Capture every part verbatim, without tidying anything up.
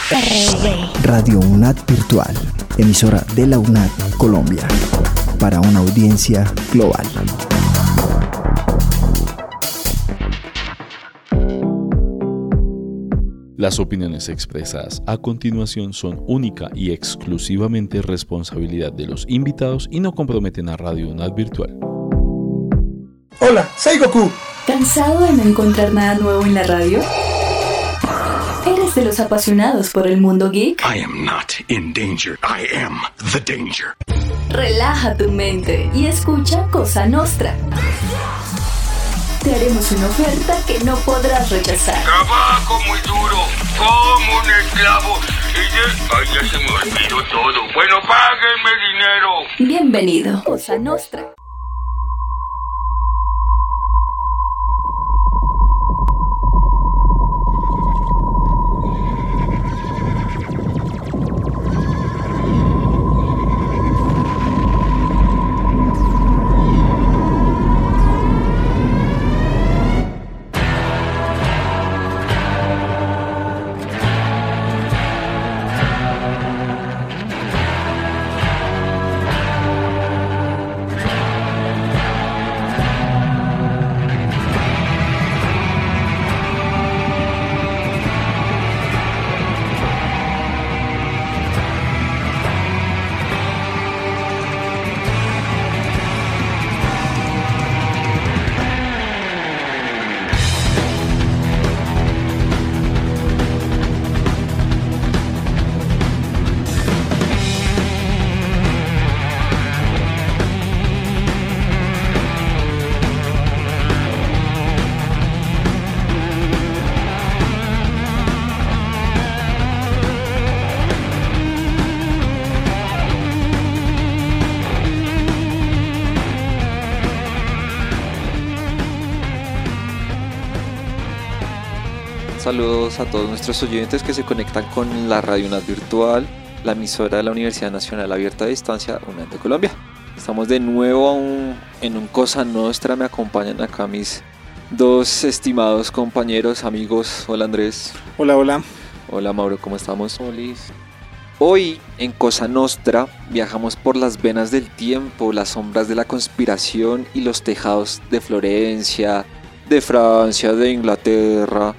R V. Radio UNAD Virtual, emisora de la UNAD Colombia, para una audiencia global. Las opiniones expresadas a continuación son única y exclusivamente responsabilidad de los invitados y no comprometen a Radio UNAD Virtual. Hola, soy Goku. ¿Cansado de no encontrar nada nuevo en la radio? ¿Eres de los apasionados por el mundo geek? I am not in danger. I am the danger. Relaja tu mente y escucha Cosa Nostra. Te haremos una oferta que no podrás rechazar. Trabajo muy duro, como un esclavo. Y ya, ay, ya se me olvidó todo. Bueno, páguenme dinero. Bienvenido, Cosa Nostra. Saludos a todos nuestros oyentes que se conectan con la Radio UNAD Virtual, la emisora de la Universidad Nacional Abierta a Distancia, UNAD de Colombia. Estamos de nuevo un, en un Cosa Nostra. Me acompañan acá mis dos estimados compañeros, amigos. Hola Andrés. Hola, hola. Hola Mauro, ¿cómo estamos? Olis. Hoy en Cosa Nostra viajamos por las venas del tiempo, las sombras de la conspiración y los tejados de Florencia, de Francia, de Inglaterra.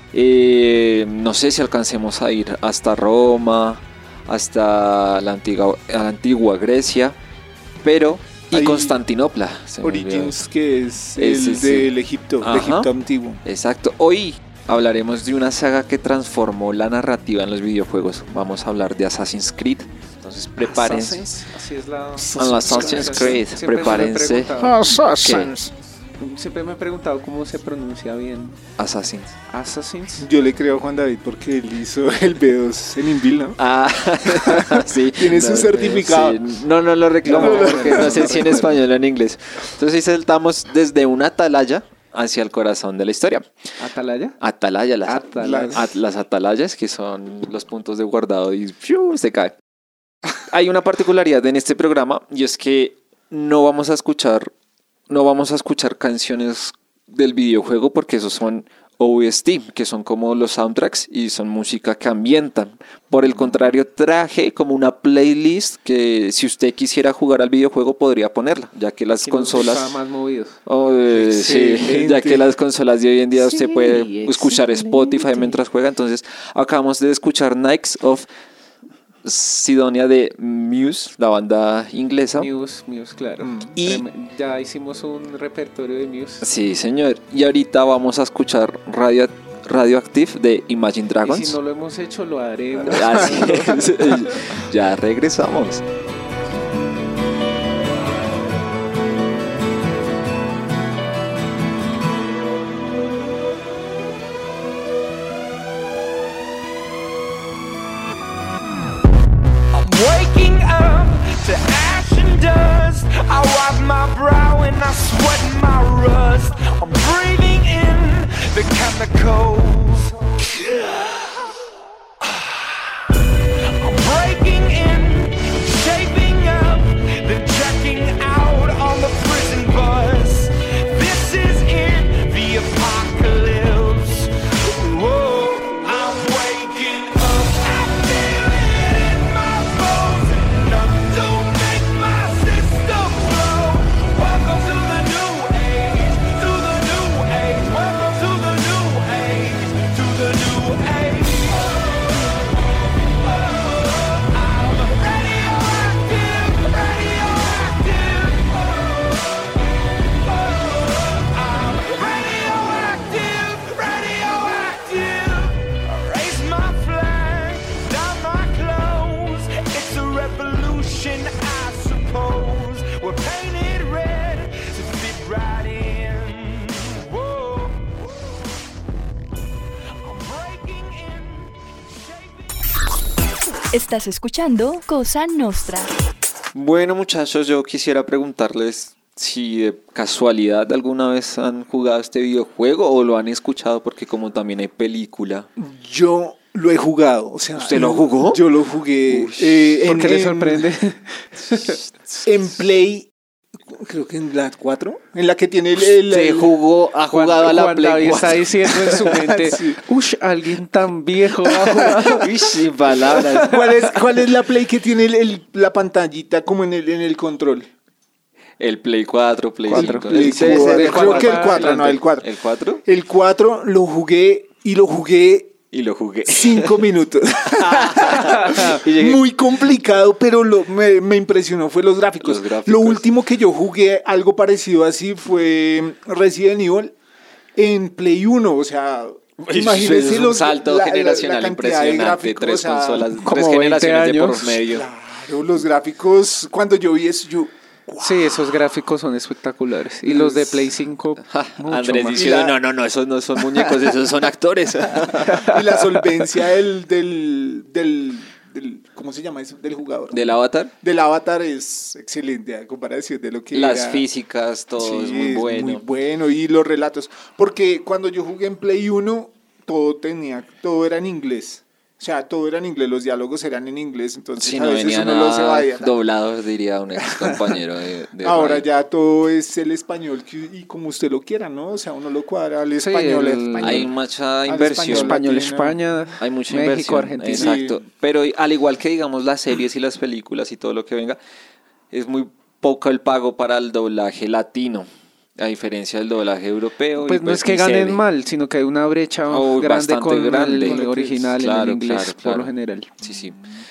Eh, no sé si alcancemos a ir hasta Roma, hasta la antigua, la antigua Grecia, pero y Hay Constantinopla. Origins, que es Ese, el sí. del Egipto, Ajá. de Egipto antiguo. Exacto. Hoy hablaremos de una saga que transformó la narrativa en los videojuegos. Vamos a hablar de Assassin's Creed. Entonces prepárense. Assassins, así es la... Assassin's Creed, Siempre me lo he prepárense. preguntado. Assassins. Siempre me he preguntado cómo se pronuncia bien. Assassins. Assassins. Yo le creo a Juan David porque él hizo el B dos en Inbil, ¿no? Ah, sí. Tiene su No, certificado. sí. No, no lo reclamo No, no, porque no, no no, sé no si en recuerdo. español o en inglés. Entonces saltamos desde una atalaya hacia el corazón de la historia. ¿Atalaya? Atalaya, las, Atalaya. at- las atalayas, que son los puntos de guardado y ¡fiu! Se cae. Hay una particularidad en este programa y es que no vamos a escuchar, no vamos a escuchar canciones del videojuego porque esos son O S T, que son como los soundtracks y son música que ambientan. Por el contrario, traje como una playlist que si usted quisiera jugar al videojuego podría ponerla, ya que las Si nos consolas... gustaba más movidos. Oh, eh, sí, Excelente. ya que las consolas de hoy en día usted Sí, puede escuchar excelente. Spotify mientras juega. Entonces acabamos de escuchar Knights of Sidonia de Muse, la banda inglesa. Muse, Muse, claro. Y- Trem- Ya hicimos un repertorio de Muse. Sí, señor. Y ahorita vamos a escuchar Radio Radioactive de Imagine Dragons. Y si no lo hemos hecho, lo haremos. Así es. Ya regresamos. Waking up to ash and dust, I wipe my brow and I sweat my rust. I'm breathing in the chemicals. I'm breaking in, shaping up, then checking out on the prison bus. This is it, the apocalypse. Whoa, I'm waking up. Estás escuchando Cosa Nostra. Bueno, muchachos, yo quisiera preguntarles si de casualidad alguna vez han jugado este videojuego o lo han escuchado, porque como también hay película. Yo lo he jugado, o sea... ¿Usted lo jugó? Yo lo jugué. Eh, ¿Por en, qué le en- sorprende? En Play, creo que en la cuatro, en la que tiene el... el- Se el- jugó, ha Juan- jugado a la Juan Play David está cuatro. diciendo en su mente, Sí. ush, alguien tan viejo ha jugado. Uy, sin palabras. ¿Cuál es, ¿Cuál es la Play que tiene el- el- la pantallita como en el, en el control? El Play cuatro, Play Cuatro. cinco. Play El- cuatro, ese de creo cuatro que el para cuatro, no, adelante. el cuatro. ¿El cuatro? El cuatro lo jugué y lo jugué Y lo jugué. cinco minutos. Y llegué- Muy complicado, pero lo me, me impresionó fue los gráficos. Los gráficos. Lo último que yo jugué, algo parecido así, fue Resident Evil en Play uno. O sea, Uy, imagínense eso es un los, salto la- la- la generacional cantidad de impresionante. gráficos, Tres o sea, consolas, como tres veinte generaciones de por años. medio. Claro, los gráficos, cuando yo vi eso, yo... Sí, esos gráficos son espectaculares. Y los de Play cinco, Ja, mucho Andrés más. diciendo, Y la- no, no, no, esos no son muñecos, esos son actores. Y la solvencia del, del, del, del- ¿cómo se llama eso? Del jugador. Del Avatar, Del avatar es excelente a comparación de lo que las era. físicas, todo Sí, es muy bueno. muy bueno. Y los relatos. Porque cuando yo jugué en Play uno, todo tenía, todo era en inglés. O sea, todo era en inglés, los diálogos eran en inglés. Entonces Si a no veces venía uno los nada evadía. doblados, diría un ex compañero de, de Ahora radio. ya todo es el español que- y como usted lo quiera, ¿no? O sea, uno lo cuadra al Sí, español. el- al español. Hay mucha Al inversión. Español, latino. España, Hay mucha México, inversión. Argentina. Exacto. Sí. Pero al igual que digamos las series y las películas y todo lo que venga, es muy poco el pago para el doblaje latino, a diferencia del doblaje europeo. y Pues no es que ni se ganen ve. mal, sino que hay una brecha Oh, grande bastante con grande. el Con lo que original es. en Claro, el inglés, claro, por claro. lo general. Sí, sí.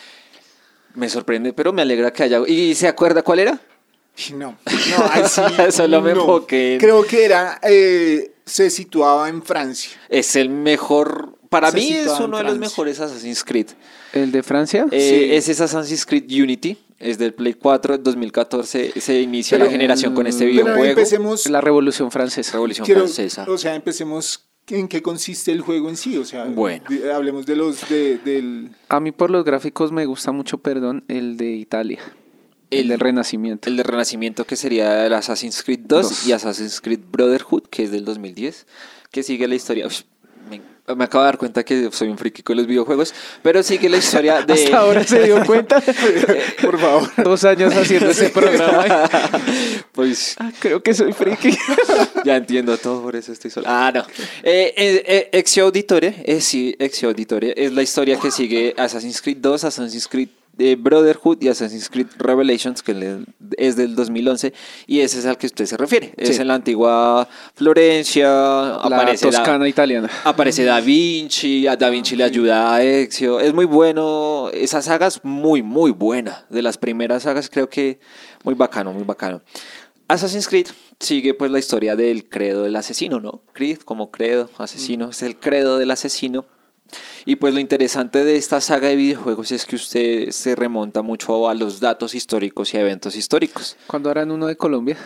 Me sorprende, pero me alegra que haya... ¿Y se acuerda cuál era? No, no, ahí sí, Solo me no. enfoqué en- Creo que era, eh, se situaba en Francia. Es el mejor... Para Se mí es sitúa en uno de los Francia. mejores Assassin's Creed. ¿El de Francia? Eh, Sí. Ese es Assassin's Creed Unity, es del Play cuatro, dos mil catorce, se inicia Pero- la generación con este Pero videojuego. empecemos, La Revolución Francesa. Revolución quiero- Francesa. o sea, empecemos en qué consiste el juego en sí. O sea, Bueno. de- hablemos de los, de, del... A mí por los gráficos me gusta mucho, perdón, el de Italia. El, El- del Renacimiento. El de Renacimiento, que sería el Assassin's Creed dos, Dos. y Assassin's Creed Brotherhood, que es del dos mil diez, que sigue la historia... Ush, me, me acabo de dar cuenta que soy un friki con los videojuegos, pero sigue la historia de... Hasta ahora se dio cuenta. Por favor. Dos años haciendo ese programa. Pues Ah, creo que soy friki. ya entiendo todo, por eso estoy solo. Ah, no. Eh, eh, eh, Ezio Auditore, eh, sí, Ezio Auditore, es la historia que sigue Assassin's Creed dos, Assassin's Creed eh, Brotherhood y Assassin's Creed Revelations, que le- es del dos mil once, y ese es al que usted se refiere. Es Sí. en la antigua Florencia, La aparece Da- toscana italiana. Aparece Da Vinci, a Da Vinci le ayuda a Ezio. Es muy bueno. Esa saga es muy, muy buena. De las primeras sagas creo que muy bacano, muy bacano. Assassin's Creed sigue pues la historia del credo del asesino, ¿no? Creed como credo, asesino. Es el credo del asesino. Y pues lo interesante de esta saga de videojuegos es que usted se remonta mucho a los datos históricos y a eventos históricos. ¿Cuándo harán uno de Colombia?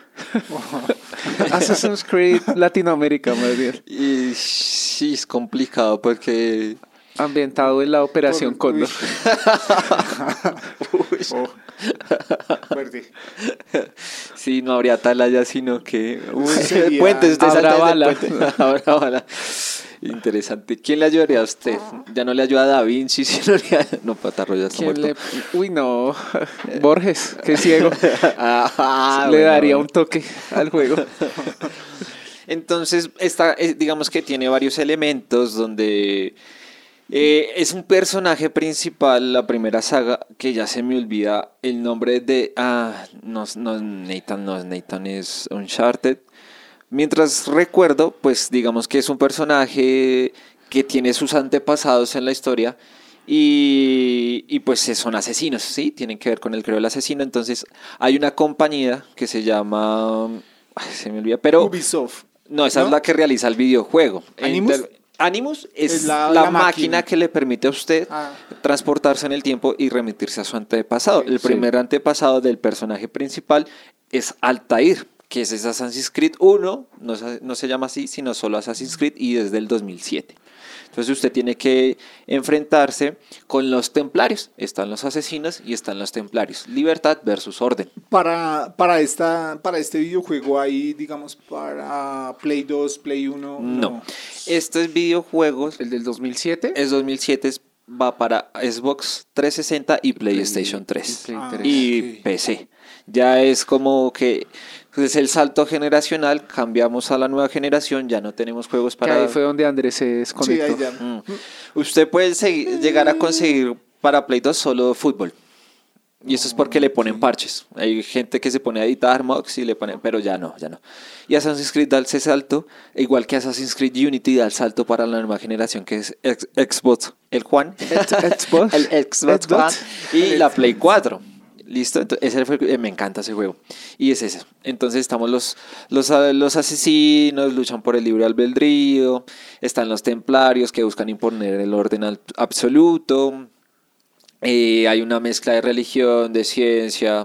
Assassin's Creed Latinoamérica, más bien. Y sí, es complicado porque... Ambientado en la Operación Por- Cóndor. Oh, fuerte. Sí, no habría atalaya, sino que... Uy, Sería- puentes, usted Habrá salta desde el bala. puente. Habrá bala. Interesante. ¿Quién le ayudaría a usted? Ya no le ayuda a Da Vinci, sino le... No, Patarro ya está ¿Quién muerto. le... Uy, no. Borges, qué ciego. Ah, Le bueno, daría bueno. un toque al juego. Entonces, esta, eh, digamos que tiene varios elementos donde eh, es un personaje principal, la primera saga, que ya se me olvida el nombre de... Ah, no, no es Nathan, no es Nathan, es Uncharted. Mientras recuerdo, pues digamos que es un personaje que tiene sus antepasados en la historia y, y pues son asesinos, ¿sí? Tienen que ver con el creo del asesino. Entonces hay una compañía que se llama... Ay, se me olvida, pero... Ubisoft. No, esa ¿No? es la que realiza el videojuego. ¿Animus? Inter- Animus es, Es la, la- la máquina. máquina. que le permite a usted Ah. transportarse en el tiempo y remitirse a su antepasado. El Sí. primer antepasado del personaje principal es Altair, que es Assassin's Creed uno, no, se- no se llama así, sino solo Assassin's Creed, y desde el dos mil siete. Entonces usted tiene que enfrentarse con los templarios. Están los asesinos y están los templarios. Libertad versus orden. Para, para, esta, para este videojuego hay, digamos, para Play dos, Play uno. No. No. Estos videojuegos, ¿El del dos mil siete? es dos mil siete, es- va para Xbox trescientos sesenta y PlayStation tres. y Play Ah, tres. Y ok. P C. Ya es como que es el salto generacional, cambiamos a la nueva generación, ya no tenemos juegos Que para... ahí fue donde Andrés se Sí, desconectó. ahí ya. Mm. Usted puede segui- llegar a conseguir para Play dos solo fútbol. Y eso es porque le ponen parches. Hay gente que se pone a editar mocks y le pone, pero ya no, ya no. Y Assassin's Creed da ese salto, igual que Assassin's Creed Unity da el salto para la nueva generación que es ex- Xbox, el Juan, Xbox. el Xbox Xbox. One y la Play cuatro. ¿Listo? Entonces, ese fue, eh, me encanta ese juego. Y es eso. Entonces estamos los, los, ah, los asesinos, luchan por el libre albedrío, están los templarios que buscan imponer el orden al- absoluto. Eh, hay una mezcla de religión, de ciencia,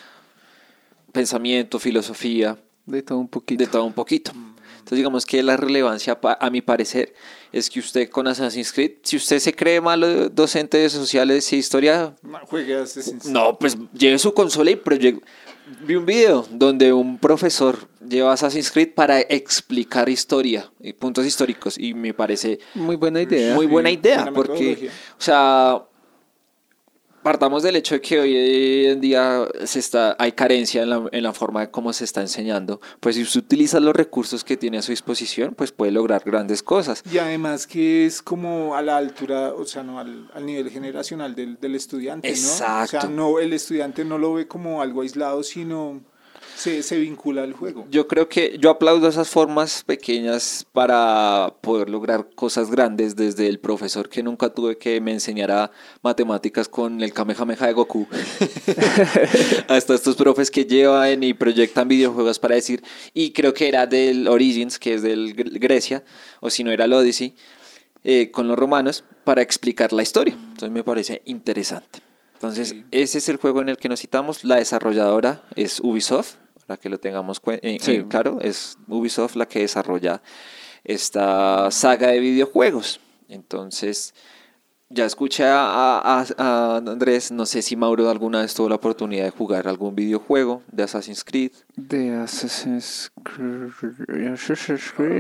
pensamiento, filosofía, De todo un poquito. de todo un poquito. Entonces digamos que la relevancia, pa- a mi parecer, es que usted con Assassin's Creed, si usted se cree malo docente de sociales y historia, No, juegue Assassin's Creed. no, pues lleve su consola y proye- vi un video donde un profesor lleva Assassin's Creed para explicar historia y puntos históricos y me parece Muy buena idea. muy buena idea buena porque, metodología. o sea, partamos del hecho de que hoy en día se está, hay carencia en la, en la forma de cómo se está enseñando. Pues si usted utiliza los recursos que tiene a su disposición, pues puede lograr grandes cosas. Y además que es como a la altura, o sea, no al, al nivel generacional del, del estudiante, ¿no? Exacto. O sea, no, el estudiante no lo ve como algo aislado, sino se, se vincula al juego. Yo creo que yo aplaudo esas formas pequeñas para poder lograr cosas grandes, desde el profesor que nunca tuve que me enseñara matemáticas con el Kamehameha de Goku, hasta estos profes que llevan y proyectan videojuegos para decir, y creo que era del Origins, que es del Gre- Grecia, o si no era el Odyssey, eh, con los romanos, para explicar la historia. Entonces me parece interesante. Entonces, ese es el juego en el que nos citamos. La desarrolladora es Ubisoft, para que lo tengamos cuen- eh, Sí. eh, claro, es Ubisoft la que desarrolla esta saga de videojuegos. Entonces, ya escuché a, a- a Andrés, no sé si Mauro alguna vez tuvo la oportunidad de jugar algún videojuego de Assassin's Creed. De Assassin's Creed. Assassin's Creed.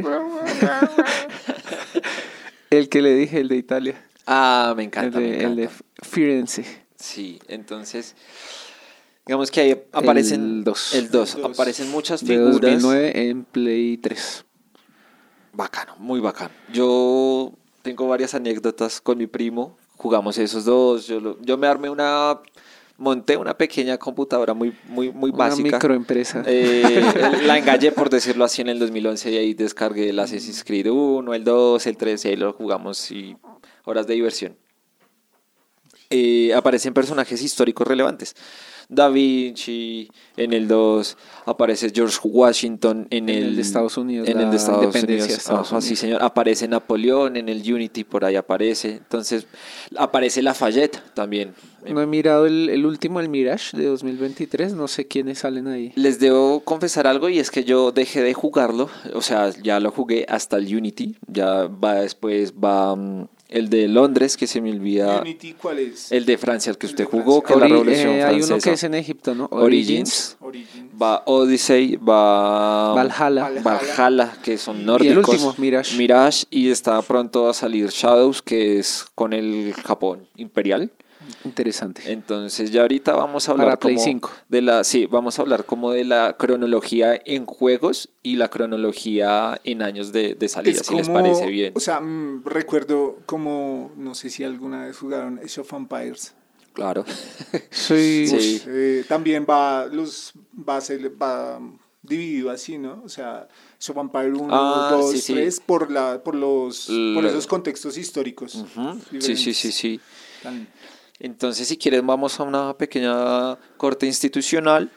El que le dije, el de Italia. Ah, me El encanta. me de, el de encanta. Firenze. Sí, entonces, digamos que ahí aparecen El dos. el dos, El dos. aparecen muchas De figuras. dos mil nueve en Play tres. Bacano, muy bacano. Yo tengo varias anécdotas con mi primo. Jugamos esos dos. Yo, lo- yo me armé una, monté una pequeña computadora muy, muy, muy Una básica. microempresa. Eh, la engallé, por decirlo así, en el dos mil once y ahí descargué el Assassin's Creed uno, el dos, el tres y ahí lo jugamos y horas de diversión. Eh, aparecen personajes históricos relevantes. Da Vinci en el dos, aparece George Washington en, En el de Estados Unidos, en el la de Estados independencia Unidos. de Estados Ajá, sí, Unidos. señor. Aparece Napoleón en el Unity, por ahí aparece. Entonces, aparece Lafayette también. No he mirado el, el último, el Mirage de dos mil veintitrés. No sé quiénes salen ahí. Les debo confesar algo y es que yo dejé de jugarlo, o sea, ya lo jugué hasta el Unity, ya va después, va mm, el de Londres, que se me olvida, Unity, ¿cuál es? el de Francia, el que El usted de jugó, Francia. que es la Ori- Revolución eh, hay Francesa. uno que es en Egipto, ¿no? Origins, Origins. va Odyssey, va Valhalla. Valhalla, que son Y el nórdicos. último, Mirage. Mirage, y está pronto a salir Shadows, que es con el Japón imperial. Interesante. Entonces ya ahorita vamos a hablar Para Play como cinco. de la, sí, vamos a hablar como de la cronología en juegos y la cronología en años de, de salida, si les parece bien. O sea, mm, recuerdo como, no sé si alguna vez jugaron Age of Empires. Claro. Soy... Sí. Eh, también va, los, va, a ser, va dividido así, ¿no? O sea, Age of Empires uno, Ah, dos, sí, sí. tres, por, la, por, los, por La- esos contextos históricos. Ujú. Sí, sí, sí, sí. Tan- Entonces, si quieren, vamos a una pequeña corte institucional.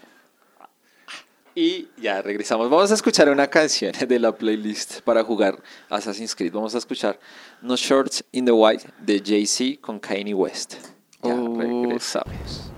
Y ya regresamos. Vamos a escuchar una canción de la playlist para jugar Assassin's Creed. Vamos a escuchar No Shorts in the White de Jay-Z con Kanye West. Ya Oh, regresamos.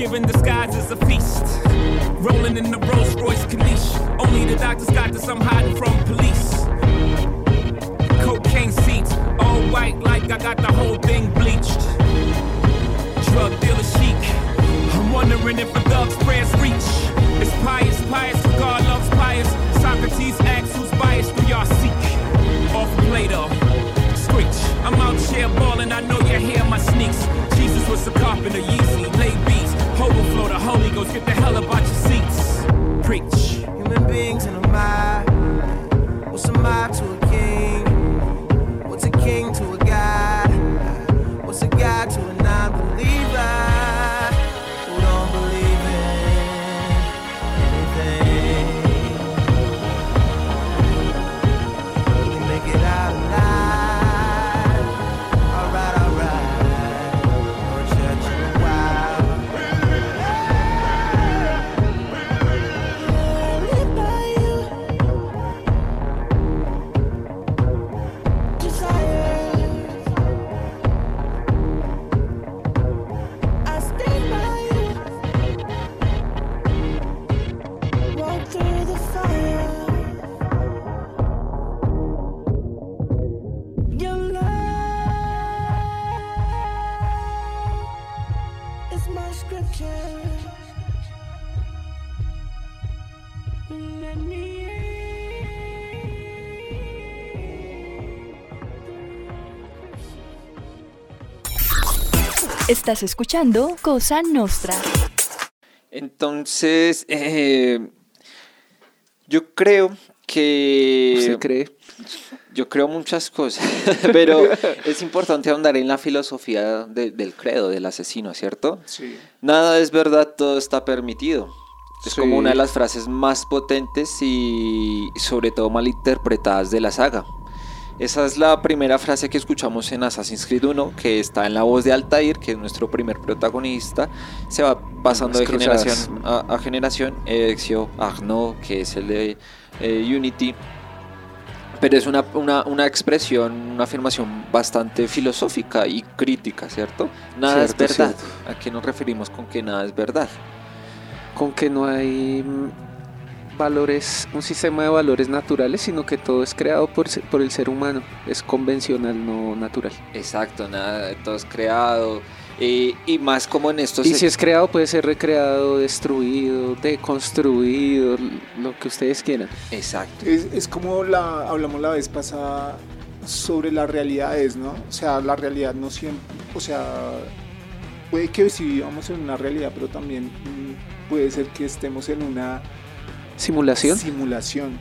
Thanksgiving disguised as a feast. Rolling in the Rolls Royce Caniche. Only the doctors got this, I'm hiding from police. Cocaine seats, all white like I got the whole thing bleached. Drug dealer chic. I'm wondering if a thug's prayers reach. It's pious, pious, for God loves pious. Socrates asks who's biased, do y'all seek? Off Plato, screech. I'm out here ballin', I know you hear my sneaks. Jesus was a carpenter, Yeezy, lay beats. Overflow the Holy Ghost, get the hell up out your seats. Preach. Human beings in a mob. What's a mob to a king? What's a king to a god? What's a god to a non-believer who don't believe in anything? We make it out alive. Alright, alright. No church in a while. Live by you. Desire. I stand by you. Walk through the fire. Your love is my scripture. Let me Estás escuchando Cosa Nostra. Entonces, eh, yo creo que... ¿Usted cree? Yo creo muchas cosas, pero es importante ahondar en la filosofía de- del credo, del asesino, ¿cierto? Sí. Nada es verdad, todo está permitido. Es Sí. como una de las frases más potentes y sobre todo malinterpretadas de la saga. Esa es la primera frase que escuchamos en Assassin's Creed uno, que está en la voz de Altair, que es nuestro primer protagonista. Se va pasando de Las cruzadas. generación a, a generación. Ezio, Arnaud, que es el de eh, Unity. Pero es una, una, una expresión, una afirmación bastante filosófica y crítica, ¿cierto? Nada Cierto, es verdad. cierto. ¿A qué nos referimos con que nada es verdad? Con que no hay mm, valores, un sistema de valores naturales, sino que todo es creado por, se- por el ser humano. Es convencional, no natural. Exacto, nada, todo es creado. eh, y más como en estos... Y si es creado, puede ser recreado, destruido, deconstruido, lo que ustedes quieran. Exacto. Es, es como la hablamos la vez pasada sobre las realidades, ¿no? O sea, la realidad no siempre, o sea, puede que sí vivamos en una realidad, pero también mm, puede ser que estemos en una ¿Simulación? simulación.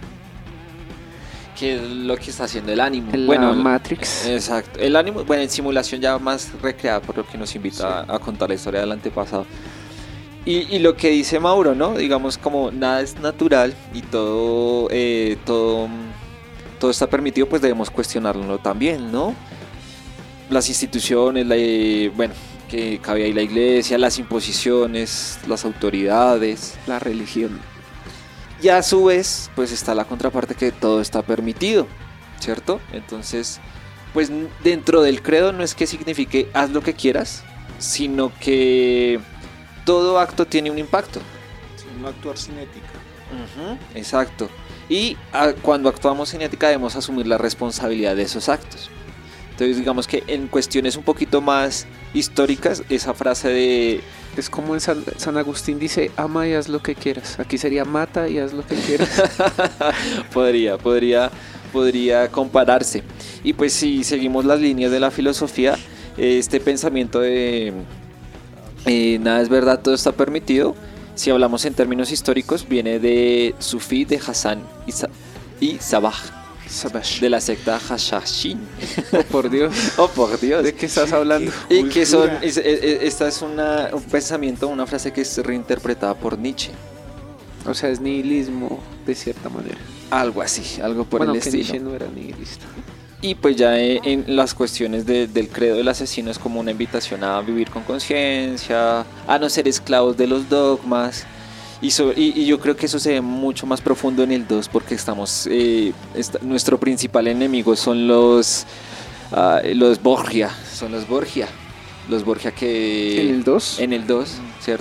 Que es lo que está haciendo el ánimo. En la bueno, Matrix. Exacto. El ánimo, bueno, en simulación ya más recreada, por lo que nos invita a, a contar la historia del antepasado. Y, y lo que dice Mauro, ¿no? Digamos como nada es natural y todo, eh, todo, todo está permitido, pues debemos cuestionarlo también, ¿no? Las instituciones, la, eh, bueno, que cabe ahí la iglesia, las imposiciones, las autoridades. La religión. Y a su vez, pues está la contraparte que todo está permitido, ¿cierto? Entonces, pues n- dentro del credo no es que signifique haz lo que quieras, sino que todo acto tiene un impacto. Sí, no actuar sin ética. Ujú, exacto. Y ah, cuando actuamos sin ética debemos asumir la responsabilidad de esos actos. Entonces digamos que en cuestiones un poquito más históricas, esa frase de... Es como en San, San Agustín dice, ama y haz lo que quieras. Aquí sería mata y haz lo que quieras. podría, podría, podría compararse. Y pues si seguimos las líneas de la filosofía, eh, este pensamiento de eh, nada es verdad, todo está permitido, si hablamos en términos históricos, viene de Sufí, de Hassan y, Sa- y Sabah, Sabash. de la secta Hashashin. Oh, por Dios. Oh, por Dios. ¿De qué estás hablando? Y que son, Cultura. es- es- es- esta es una, un pensamiento, una frase que es reinterpretada por Nietzsche. O sea, es nihilismo de cierta manera. Algo así, algo por bueno, el que estilo. Nietzsche no era nihilista. Y pues ya eh, en las cuestiones de- del credo del asesino es como una invitación a vivir con conciencia, a no ser esclavos de los dogmas. Y, so- y, y yo creo que eso se ve mucho más profundo en el dos porque estamos eh, esta- nuestro principal enemigo son los ah, los Borgia, son los Borgia, los Borgia que ¿En el dos? en el dos, ¿cierto?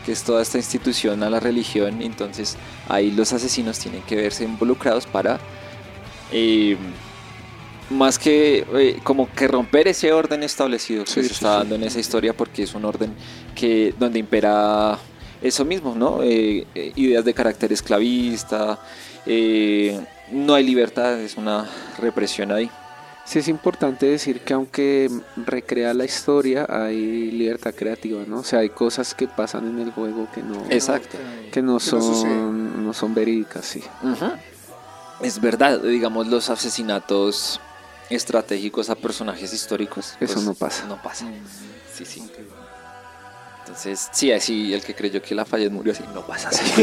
que es toda esta institución a la religión. Entonces ahí los asesinos tienen que verse involucrados para eh, más que eh, como que romper ese orden establecido que Sí, se sí, está sí. dando en esa historia, porque es un orden que donde impera eso mismo, ¿no? Eh, eh, ideas de carácter esclavista, eh, no hay libertad, es una represión ahí. Sí, es importante decir que aunque recrea la historia, hay libertad creativa, ¿no? O sea, hay cosas que pasan en el juego que no, Exacto. que no Que no suceden. son, no son verídicas, sí. Ujú. Es verdad, digamos, los asesinatos estratégicos a personajes históricos. Eso pues, no pasa. No pasa. Sí, sí. Entonces, sí, así el que creyó que Lafayette murió así, no pasa así.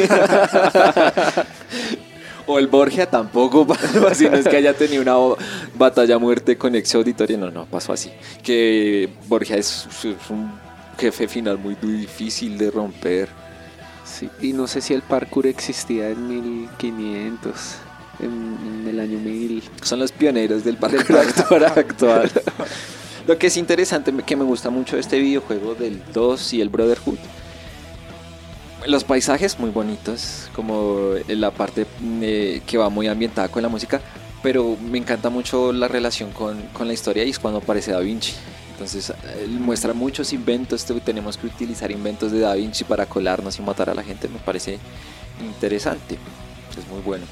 O el Borgia tampoco pasó así, no es que haya tenido una o- batalla a muerte con ex auditorio, no, no pasó así. Que Borgia es, es un jefe final muy difícil de romper. Sí, y no sé si el parkour existía en mil quinientos, en, en el año mil. Son los pioneros del parkour actual. actual. Lo que es interesante, que me gusta mucho de este videojuego del dos y el Brotherhood, los paisajes muy bonitos, como la parte eh, que va muy ambientada con la música, pero me encanta mucho la relación con, con la historia, y es cuando aparece Da Vinci. Entonces él muestra muchos inventos, tenemos que utilizar inventos de Da Vinci para colarnos y matar a la gente, me parece interesante, es muy bueno.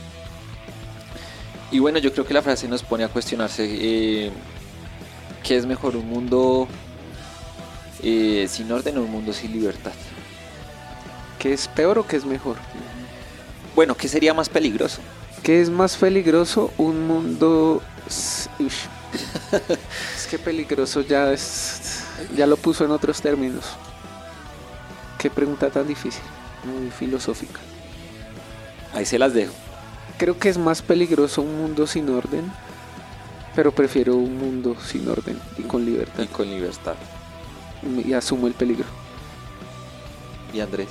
Y bueno, yo creo que la frase nos pone a cuestionarse eh, qué es mejor, un mundo eh, sin orden o un mundo sin libertad. ¿Qué es peor o qué es mejor? Bueno, ¿qué sería más peligroso? ¿Qué es más peligroso? Un mundo... s- Ush. Es que peligroso ya es... Ya lo puso en otros términos. Qué pregunta tan difícil, muy filosófica. Ahí se las dejo. Creo que es más peligroso un mundo sin orden, pero prefiero un mundo sin orden y con libertad. Y con libertad. Y asumo el peligro. ¿Y Andrés?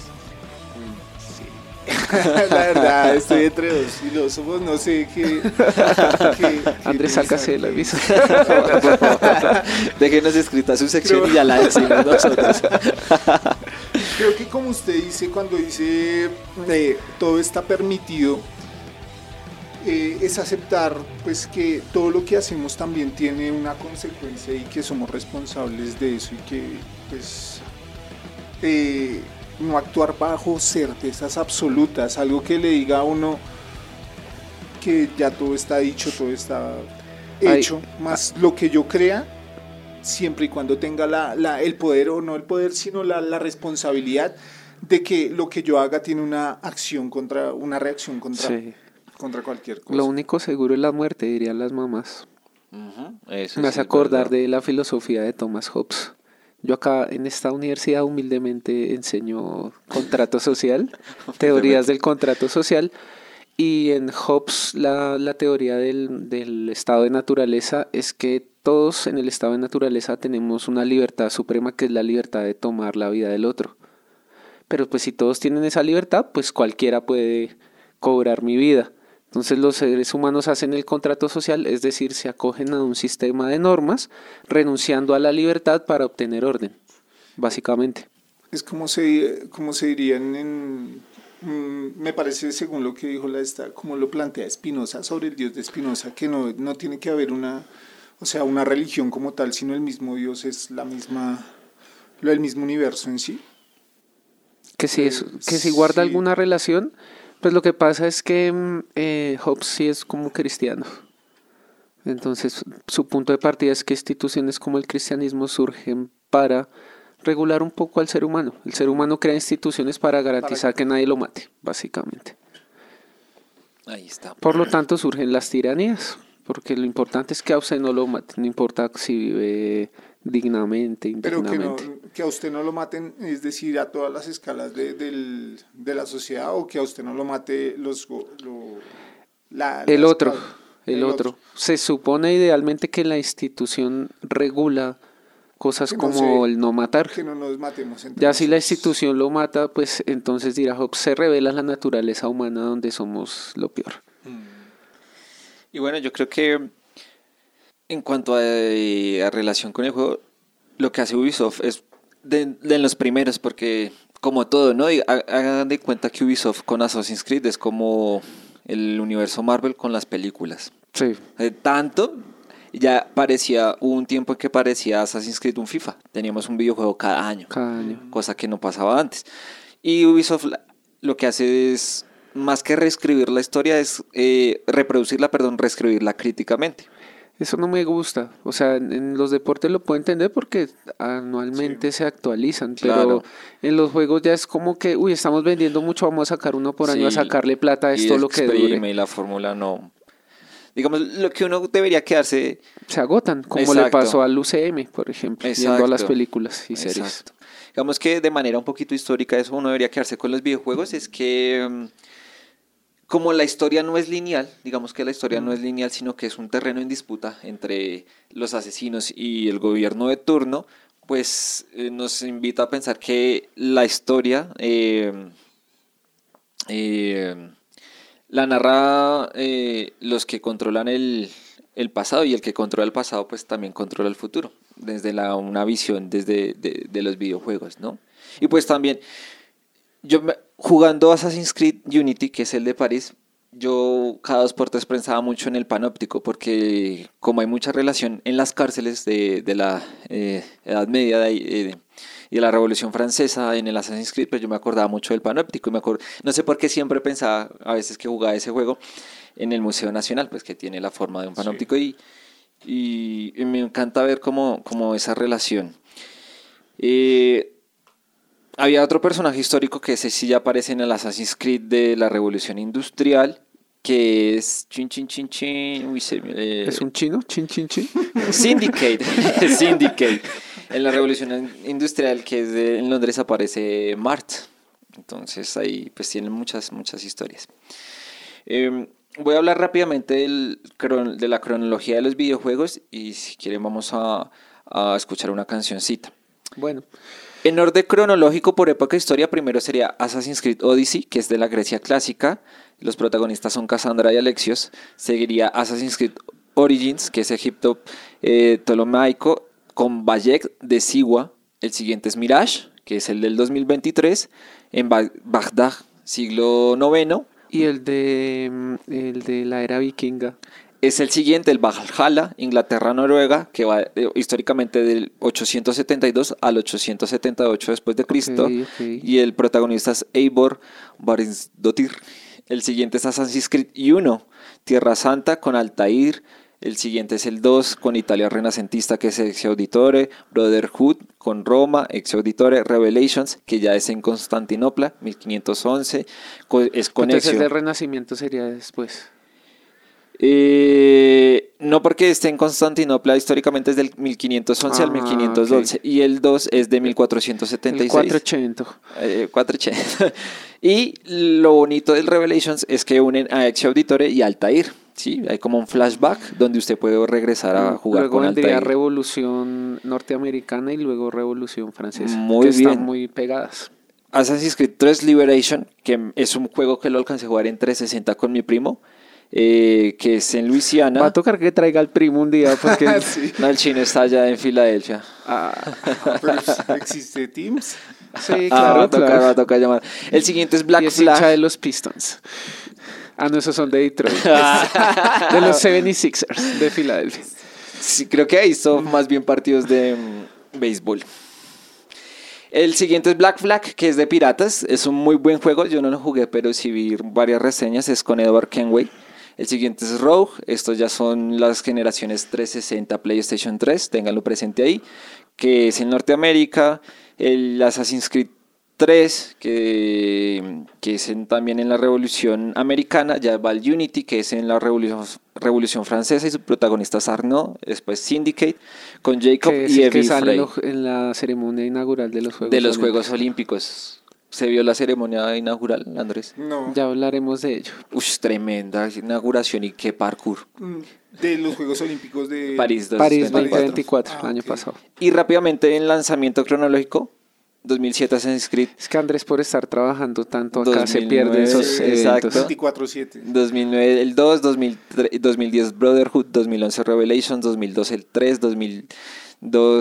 La verdad, estoy entre dos filósofos, no sé qué. qué- qué Andrés, sálgase de la pensar. misa. Déjenos escrita su sección Creo- y ya la decimos nosotros. Creo que como usted dice, cuando dice eh, todo está permitido, eh, es aceptar pues que todo lo que hacemos también tiene una consecuencia y que somos responsables de eso, y que pues eh, no actuar bajo certezas absolutas, algo que le diga a uno que ya todo está dicho, todo está hecho, más lo que yo crea, siempre y cuando tenga la, la, el poder, o no el poder, sino la, la responsabilidad de que lo que yo haga tiene una acción contra, una reacción contra, Sí. contra cualquier cosa. Lo único seguro es la muerte, dirían las mamás. Uh-huh. Eso Me sí hace es acordar verdad. de la filosofía de Thomas Hobbes. Yo acá en esta universidad humildemente enseño contrato social, teorías del contrato social, y en Hobbes la, la teoría del, del estado de naturaleza es que todos en el estado de naturaleza tenemos una libertad suprema, que es la libertad de tomar la vida del otro. Pero pues si todos tienen esa libertad, pues cualquiera puede cobrar mi vida. Entonces los seres humanos hacen el contrato social, es decir, se acogen a un sistema de normas, renunciando a la libertad para obtener orden, básicamente. Es como se, como se dirían en... mm, me parece, según lo que dijo la esta, como lo plantea Spinoza sobre el Dios de Spinoza, que no, no tiene que haber una, o sea, una religión como tal, sino el mismo Dios es la misma, lo del mismo universo en sí. Que si, es, que si Sí. guarda alguna relación, pues lo que pasa es que mm, eh, Hobbes sí es como cristiano. Entonces su punto de partida es que instituciones como el cristianismo surgen para regular un poco al ser humano. El ser humano crea instituciones para garantizar que nadie lo mate, básicamente. Ahí está. Por lo tanto surgen las tiranías, porque lo importante es que a usted no lo maten, no importa si vive dignamente, Pero que, no, indignamente. que a usted no lo maten, es decir, a todas las escalas de, del, de la sociedad, o que a usted no lo mate los... go- Lo, la, El las otro, cau- el otro. Se supone idealmente que la institución regula cosas Que no como se- el no matar. Que no nos matemos entre Ya si la nosotros. institución lo mata, pues entonces dirá Hobbes, se revela la naturaleza humana donde somos lo peor. Y bueno, yo creo que en cuanto a, a relación con el juego, lo que hace Ubisoft es de, de los primeros, porque como todo, ¿no? Y ha- hagan de cuenta que Ubisoft con Assassin's Creed es como el universo Marvel con las películas. Sí. Eh, tanto, ya parecía, hubo un tiempo en que parecía Assassin's Creed un FIFA. Teníamos un videojuego cada año, Cada año. cosa que no pasaba antes. Y Ubisoft la- lo que hace es, más que reescribir la historia, es eh, reproducirla, perdón, reescribirla críticamente. Eso no me gusta. O sea, en, en los deportes lo puedo entender porque anualmente se actualizan, pero Claro. en los juegos ya es como que, uy, estamos vendiendo mucho, vamos a sacar uno por año a Sí, sacarle plata a y esto lo que dure. exprime, y la fórmula no. Digamos, lo que uno debería quedarse. Se agotan, como le Exacto. pasó al U C M, por ejemplo, yendo a las Exacto. películas y series. Exacto. Digamos que de manera un poquito histórica, eso uno debería quedarse con los videojuegos, es que mm, como la historia no es lineal, digamos que la historia no es lineal, sino que es un terreno en disputa entre los asesinos y el gobierno de turno, pues eh, nos invita a pensar que la historia eh, eh, la narra eh, los que controlan el, el pasado, y el que controla el pasado pues también controla el futuro, desde la, una visión desde de, de los videojuegos, ¿no? Y pues también, yo me- jugando Assassin's Creed Unity, que es el de París, yo cada dos por tres pensaba mucho en el panóptico, porque como hay mucha relación en las cárceles de, de la eh, Edad Media de ahí, eh, y de la Revolución Francesa en el Assassin's Creed, pues yo me acordaba mucho del panóptico, y me acuerdo, no sé por qué siempre pensaba, a veces que jugaba ese juego, en el Museo Nacional, pues que tiene la forma de un panóptico, y, y, y me encanta ver cómo, cómo esa relación. Eh, había otro personaje histórico que ese sí ya aparece en el Assassin's Creed de la Revolución Industrial, que es chin chin chin chin, uy, se me- eh, ¿Es un chino? Chin, chin, chin. Syndicate, Syndicate. En la Revolución Industrial, que es de- en Londres, aparece Mart. Entonces ahí pues tienen muchas, muchas historias. Eh, voy a hablar rápidamente del cron- de la cronología de los videojuegos, y si quieren vamos a, a escuchar una cancioncita. Bueno, En orden cronológico por época e historia, primero sería Assassin's Creed Odyssey, que es de la Grecia clásica. Los protagonistas son Cassandra y Alexios. Seguiría Assassin's Creed Origins, que es Egipto eh, ptolomaico, con Bayek de Siwa. El siguiente es Mirage, que es el del dos mil veintitrés, en Ba- Bagdad, siglo noveno. y el de, mm, el de la era vikinga. Es el siguiente, el Valhalla, Inglaterra-Noruega, que va eh, históricamente del ochocientos setenta y dos al ochocientos setenta y ocho después de Cristo. Ok, ok. Y el protagonista es Eivor Barisdottir. El siguiente es Assassin's Creed uno, Tierra Santa, con Altair. El siguiente es el dos, con Italia renacentista, que es Ex Auditore. Brotherhood, con Roma. Ex Auditore. Revelations, que ya es en Constantinopla, mil quinientos once. Co- Es con Entonces el Ezio. de Renacimiento sería después. Eh, no, porque esté en Constantinopla históricamente es del mil quinientos once al Ah, mil quinientos doce, ok. y el dos es de mil cuatrocientos setenta y El seis. cuatrocientos ochenta. Eh, cuatrocientos ochenta. Y lo bonito del Revelations es que unen a Ex Auditore y Altair. ¿Sí? Hay como un flashback donde usted puede regresar a jugar Luego con vendría Altair. Revolución norteamericana y luego Revolución francesa. Muy que bien. están muy pegadas. Assassin's Creed tres Liberation, que es un juego que lo alcancé a jugar en trescientos sesenta con mi primo, eh, que es en Luisiana. Va a tocar que traiga al primo un día porque Sí. No, el chino está allá en Filadelfia. ah, Pero existe Teams. sí, Ah, claro, va a tocar, claro. va a tocar llamar. El siguiente es Black Y es hincha Flag. de los Pistons. Ah, no, esos son de Detroit. De los setenta y sixers de Filadelfia. Sí, creo que ahí son más bien partidos de mm, béisbol. El siguiente es Black Flag, que es de piratas. Es un muy buen juego. Yo no lo jugué, pero sí vi varias reseñas. Es con Edward Kenway. El siguiente es Rogue. Estos ya son las generaciones trescientos sesenta, PlayStation tres. Ténganlo presente ahí. Que es en Norteamérica. El Assassin's Creed tres, que, que es en- también en la Revolución Americana. Ya va el Unity, que es en la Revolución, Revolución Francesa, y su protagonista es Arnaud. Después Syndicate, con Jacob Que es y el que Evie sale Frey. en lo- en la ceremonia inaugural de los Juegos De los Olímpicos. Juegos Olímpicos. ¿Se vio la ceremonia inaugural, Andrés? No. Ya hablaremos de ello. Ush, tremenda inauguración, y qué parkour. Mm, De los Juegos Olímpicos de París París dos mil veinticuatro. veinte veinticuatro, Ah, el año ok. pasado. Y rápidamente en lanzamiento cronológico, dos mil siete Assassin's Creed, Es que Andrés, por estar trabajando tanto acá, se dos mil pierde nueve, esos Sí, eventos. exacto. veinticuatro siete. dos mil nueve el dos, dos mil tres, dos mil diez Brotherhood, dos mil once Revelations, dos mil doce el tres, dos mil dos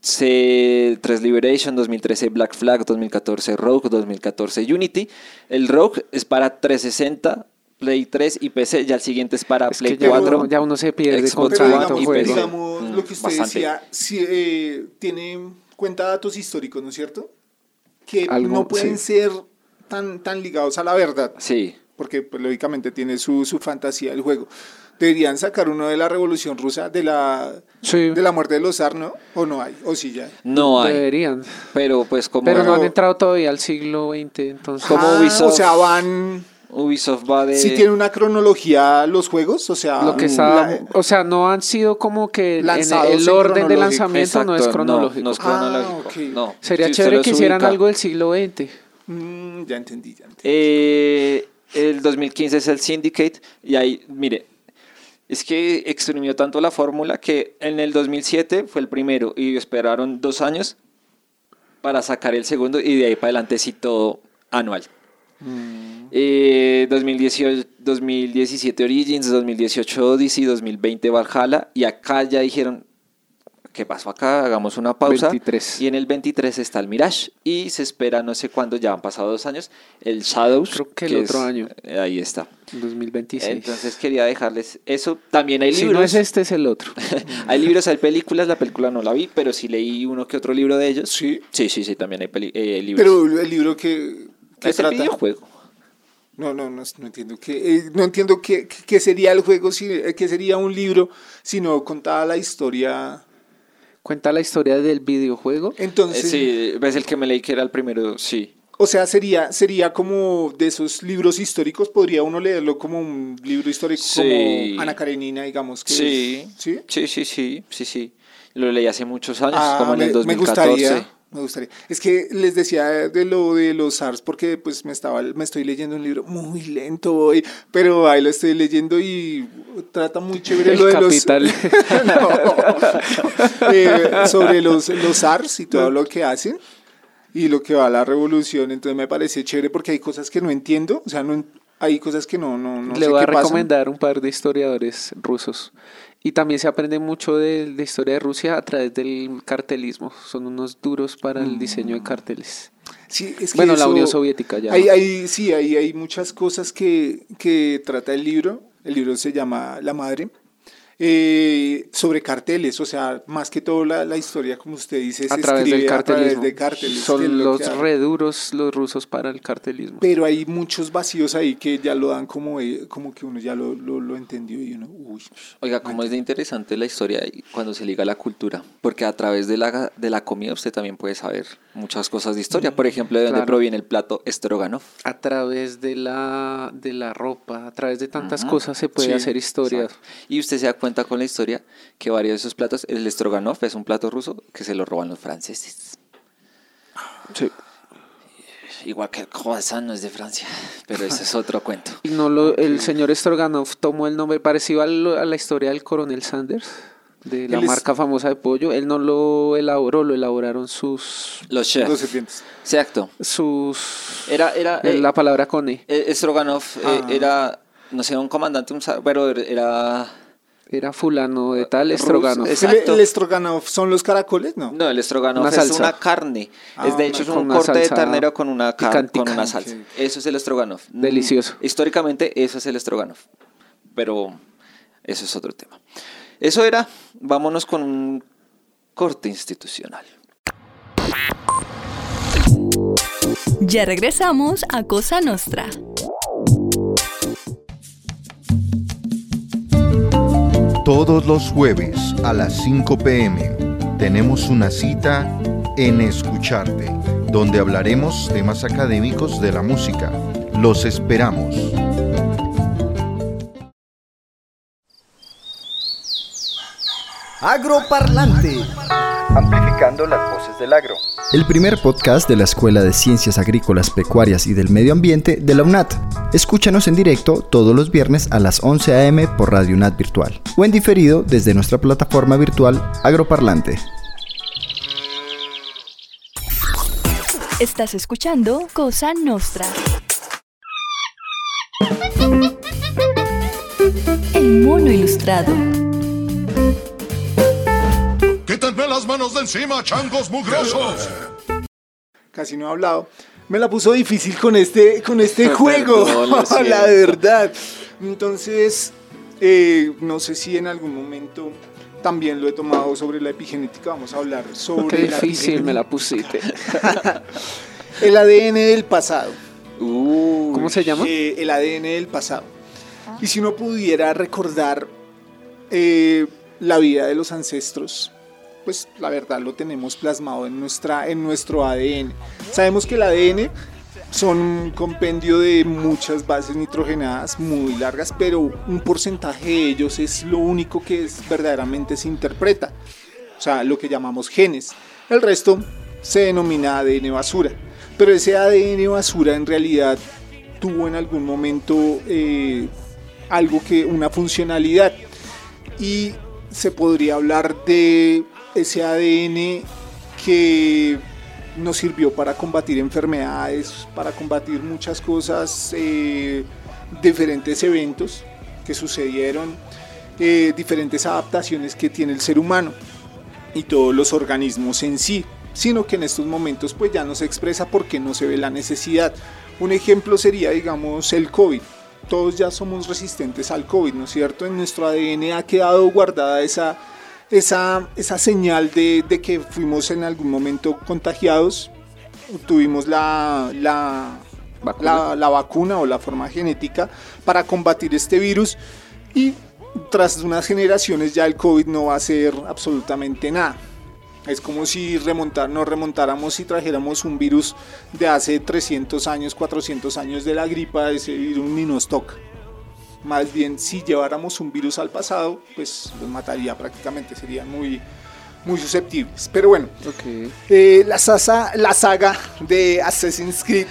tres Liberation, dos mil trece Black Flag, dos mil catorce Rogue, dos mil catorce Unity. El Rogue es para trescientos sesenta, Play tres y P C. Ya el siguiente es para Es Play que ya cuatro. uno, ya uno se pierde con Xbox Pero One tanto y digamos, juego. P C. digamos Mm, lo que usted bastante. decía, si, eh, tiene cuenta datos históricos, ¿no es cierto? Que Algo, no pueden sí. ser tan, tan ligados a la verdad, Sí. porque pues, lógicamente tiene su, su fantasía el juego. Deberían sacar uno de la Revolución Rusa, de la, Sí. de la muerte de los zar, ¿no? ¿O no hay? ¿O sí ya hay? No hay. Deberían. Pero pues como Pero no Pero- han entrado todavía al siglo veinte, entonces. Como Ah, Ubisoft. O sea, van... Ubisoft va de... Si tiene una cronología los juegos, o sea... Lo que la- está, o sea, no han sido como que en Lanzados el en orden de cronológico. lanzamiento no es Exacto, cronológico. No, es Ah, cronológico. ok. No. Sería Si usted chévere los que hicieran ubica. algo del siglo veinte. Mm, ya entendí, ya entendí. Eh, el dos mil quince es el Syndicate y ahí, mire, es que exprimió tanto la fórmula que en el dos mil siete fue el primero y esperaron dos años para sacar el segundo y de ahí para adelante sí todo anual. Eh, dos mil dieciocho, dos mil diecisiete Origins, dos mil dieciocho Odyssey, dos mil veinte Valhalla y acá ya dijeron, ¿qué pasó acá? Hagamos una pausa. veintitrés. Y en el veintitrés está el Mirage y se espera no sé cuándo, ya han pasado dos años, el Shadows. Creo que el otro es- año. eh, Ahí está. dos mil veintiséis. Entonces quería dejarles eso. También hay si libros. no es este, es el otro. Hay libros, hay películas. La película no la vi, pero sí leí uno que otro libro de ellos. Sí. Sí, sí, sí, también hay peli- eh, libros. Pero el libro que, que es el trata... videojuego. No, no, no, no entiendo qué, eh, no entiendo qué, qué sería el juego, si, eh, qué sería un libro, si no contaba la historia. Cuenta la historia del videojuego. Eh, Entonces, sí, ves el que me leí que era el primero, sí. o sea, sería, sería como de esos libros históricos, podría uno leerlo como un libro histórico, Sí. como Ana Karenina, digamos que Sí. es- ¿sí? Sí, sí, sí, sí, sí. Lo leí hace muchos años, Ah, como en me, el dos me mil catorce. gustaría, me gustaría. Es que les decía de lo de los SARS porque pues me estaba, me estoy leyendo un libro muy lento hoy, pero ahí lo estoy leyendo y trata muy chévere El lo de Capital. los No. Eh, sobre los, los SARS y todo lo que hacen y lo que va a la revolución. Entonces me parece chévere porque hay cosas que no entiendo, o sea, no en- hay cosas que no, no, no Le sé voy a qué pasan. recomendar un par de historiadores rusos. Y también se aprende mucho de la historia de Rusia a través del cartelismo. Son unos duros para el diseño de carteles. Sí, es que Bueno, la eso- Unión Soviética ya. Hay, no. hay- sí, hay, hay muchas cosas que, que trata el libro. El libro se llama La Madre. eh, sobre carteles, o sea, más que todo la, la historia, como usted dice, se a través del escribe a través cartelismo. de carteles. que es Son lo los que hay. reduros los rusos para el cartelismo. Pero hay muchos vacíos ahí que ya lo dan como, eh, como que uno ya lo, lo, lo entendió y uno, uy. Oiga, cómo es de interesante la historia y cuando se liga a la cultura, porque a través de la, de la comida usted también puede saber muchas cosas de historia, por ejemplo, de dónde Claro. proviene el plato Stroganov. A través de la, de la ropa, a través de tantas Ujú. cosas se puede Sí, hacer historia. Exacto. Y usted se da cuenta con la historia que varios de esos platos, el Stroganov es un plato ruso que se lo roban los franceses. Sí. Igual que el croissant no es de Francia, pero ese es otro cuento. Y no lo, el señor Stroganov tomó el nombre parecido a, lo- a la historia del coronel Sanders, de la Él es- marca famosa de pollo. Él no lo elaboró, lo elaboraron sus... Los chefs. Los serpientes. Exacto. sus Era, era, eh, eh, la palabra con E. eh, Stroganov eh, Ah. era, no sé, un comandante, un, sa- pero era... Era fulano de tal, Stroganov. es- El, Exacto. el Stroganov son los caracoles, ¿no? No, el Stroganov Una es salsa. una carne. Ah, es de hecho es con un una corte de salsa ternero con una car- picantica. con una salsa. Ok. Eso es el Stroganov. Mm, Delicioso. Históricamente eso es el Stroganov. Pero eso es otro tema. Eso era, vámonos con un corte institucional. Ya regresamos a Cosa Nostra. Todos los jueves a las cinco p m tenemos una cita en Escucharte, donde hablaremos temas académicos de la música. Los esperamos. Agroparlante. Amplificando las voces del agro. El primer podcast de la Escuela de Ciencias Agrícolas, Pecuarias y del Medio Ambiente de la UNAT. Escúchanos en directo todos los viernes a las once a m por Radio UNAT Virtual o en diferido desde nuestra plataforma virtual Agroparlante. Estás escuchando Cosa Nostra. El mono ilustrado. ¿Qué ¡Quítenme las manos de encima, changos mugrosos! Casi no he hablado. Me la puso difícil con este, con este juego, Perdón, la verdad. Entonces, eh, no sé si en algún momento también lo he tomado sobre la epigenética. Vamos a hablar sobre Qué la difícil me la epigenética. pusiste. El A D N del pasado. Uy. ¿Cómo se llama? Eh, el A D N del pasado. Y si uno pudiera recordar eh, la vida de los ancestros, pues la verdad lo tenemos plasmado en, nuestra, en nuestro A D N. Sabemos que el A D N son un compendio de muchas bases nitrogenadas muy largas, pero un porcentaje de ellos es lo único que es, verdaderamente se interpreta, o sea, lo que llamamos genes. El resto se denomina A D N basura, pero ese A D N basura en realidad tuvo en algún momento eh, algo que, una funcionalidad, y se podría hablar de ese A D N que nos sirvió para combatir enfermedades, para combatir muchas cosas, eh, diferentes eventos que sucedieron, eh, diferentes adaptaciones que tiene el ser humano y todos los organismos en sí, sino que en estos momentos pues ya no se expresa porque no se ve la necesidad. Un ejemplo sería, digamos, el COVID. Todos ya somos resistentes al COVID, ¿no es cierto? En nuestro A D N ha quedado guardada esa, esa, esa señal de, de que fuimos en algún momento contagiados, tuvimos la, la, ¿Vacuna? la, la vacuna o la forma genética para combatir este virus, y tras unas generaciones ya el COVID no va a hacer absolutamente nada. Es como si remontar, nos remontáramos y trajéramos un virus de hace trescientos años, cuatrocientos años de la gripa, ese virus ni nos toca. Más bien, si lleváramos un virus al pasado, pues los mataría prácticamente, serían muy, muy susceptibles. Pero bueno, okay. eh, la, sasa, la saga de Assassin's Creed,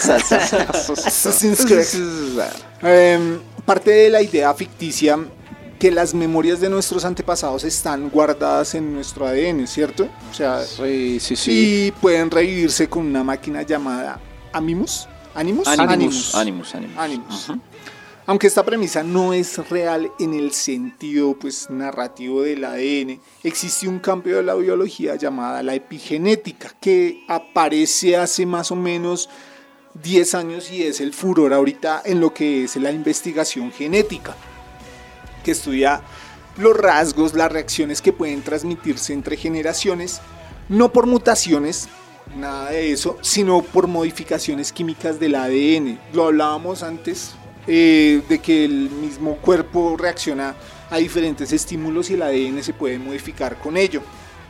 Assassin's Creed eh, parte de la idea ficticia que las memorias de nuestros antepasados están guardadas en nuestro A D N, ¿cierto? O sea, sí, sí, sí. Y pueden revivirse con una máquina llamada Animus. ¿Animus? Animus. Animus. Animus. Animus. Uh-huh. Aunque esta premisa no es real en el sentido pues, narrativo del A D N, existe un campo de la biología llamada la epigenética, que aparece hace más o menos diez años y es el furor ahorita en lo que es la investigación genética, que estudia los rasgos, las reacciones que pueden transmitirse entre generaciones, no por mutaciones, nada de eso, sino por modificaciones químicas del A D N. Lo hablábamos antes, eh, de que el mismo cuerpo reacciona a diferentes estímulos y el A D N se puede modificar con ello.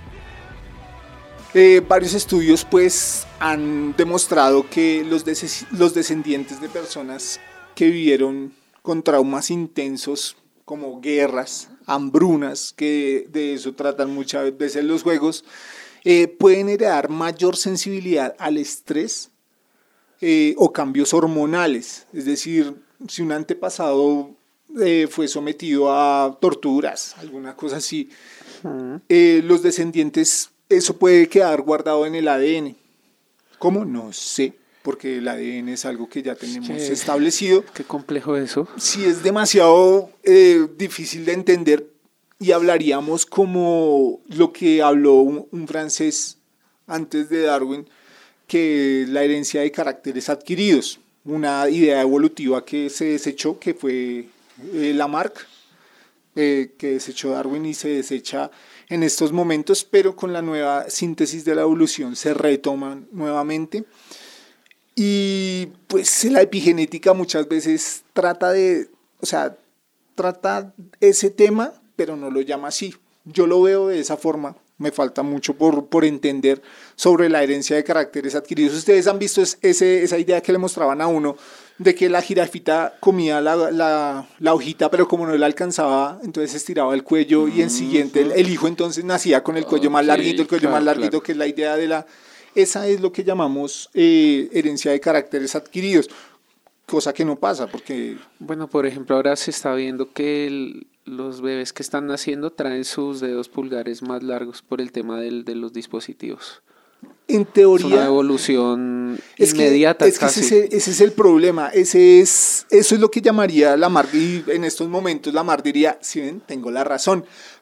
Eh, varios estudios pues han demostrado que los, des- los descendientes de personas que vivieron con traumas intensos como guerras, hambrunas, que de eso tratan muchas veces los juegos, eh, pueden heredar mayor sensibilidad al estrés eh, o cambios hormonales. Es decir, si un antepasado eh, fue sometido a torturas, alguna cosa así, uh-huh. eh, los descendientes, eso puede quedar guardado en el A D N. ¿Cómo? No sé. Porque el A D N es algo que ya tenemos qué, establecido. Qué complejo eso. Sí, es demasiado eh, difícil de entender, y hablaríamos como lo que habló un, un francés antes de Darwin, que la herencia de caracteres adquiridos, una idea evolutiva que se desechó, que fue eh, Lamarck, eh, que desechó Darwin y se desecha en estos momentos, pero con la nueva síntesis de la evolución se retoman nuevamente. Y pues la epigenética muchas veces trata de, o sea, trata ese tema, pero no lo llama así. Yo lo veo de esa forma, me falta mucho por, por entender sobre la herencia de caracteres adquiridos. Ustedes han visto ese, esa idea que le mostraban a uno, de que la jirafita comía la, la, la hojita, pero como no la alcanzaba, entonces estiraba el cuello, mm-hmm. y en siguiente el, el hijo entonces nacía con el cuello okay, más larguito, el cuello claro, más larguito, claro. Que es la idea de la... Esa es lo que llamamos eh, herencia de caracteres adquiridos, cosa que no pasa porque... Bueno, por ejemplo, ahora se está viendo que el, los bebés que están naciendo traen sus dedos pulgares más largos por el tema del, de los dispositivos. En teoría... Es una evolución es inmediata que, es casi. Que ese, ese es el problema, ese es, eso es lo que llamaría Lamarck, y en estos momentos Lamarck diría, sí ven, tengo la razón.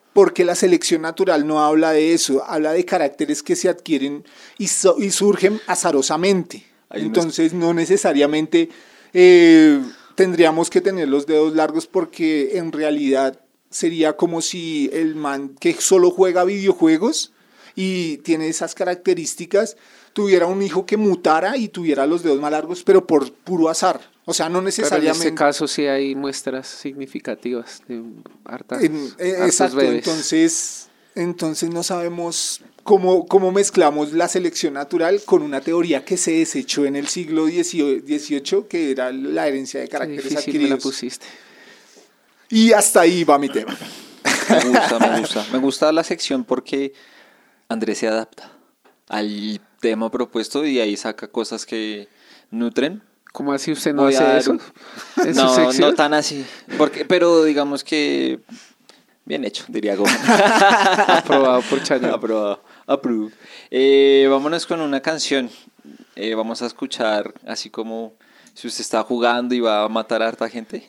porque la selección natural no habla de eso, habla de caracteres que se adquieren y, so, y surgen azarosamente. Hay Entonces unos... no necesariamente eh, tendríamos que tener los dedos largos, porque en realidad sería como si el man que solo juega videojuegos y tiene esas características tuviera un hijo que mutara y tuviera los dedos más largos, pero por puro azar. O sea, no necesariamente. Pero en este caso sí hay muestras significativas de hartas, en, eh, hartos exacto, bebés. Entonces, entonces no sabemos cómo, cómo mezclamos la selección natural con una teoría que se desechó en el siglo dieciocho, que era la herencia de caracteres Qué difícil adquiridos. me la pusiste. Y hasta ahí va mi tema. Me gusta, me gusta. Me gusta la sección porque Andrés se adapta al tema propuesto y ahí saca cosas que nutren. ¿Cómo así usted no Voy hace a eso? un... ¿En no, su sección? no tan así. Porque, pero digamos que bien hecho, diría Gómez. Aprobado por Chaño. Aprobado. Approved. Eh, vámonos con una canción. Eh, vamos a escuchar así como si usted está jugando y va a matar a harta gente.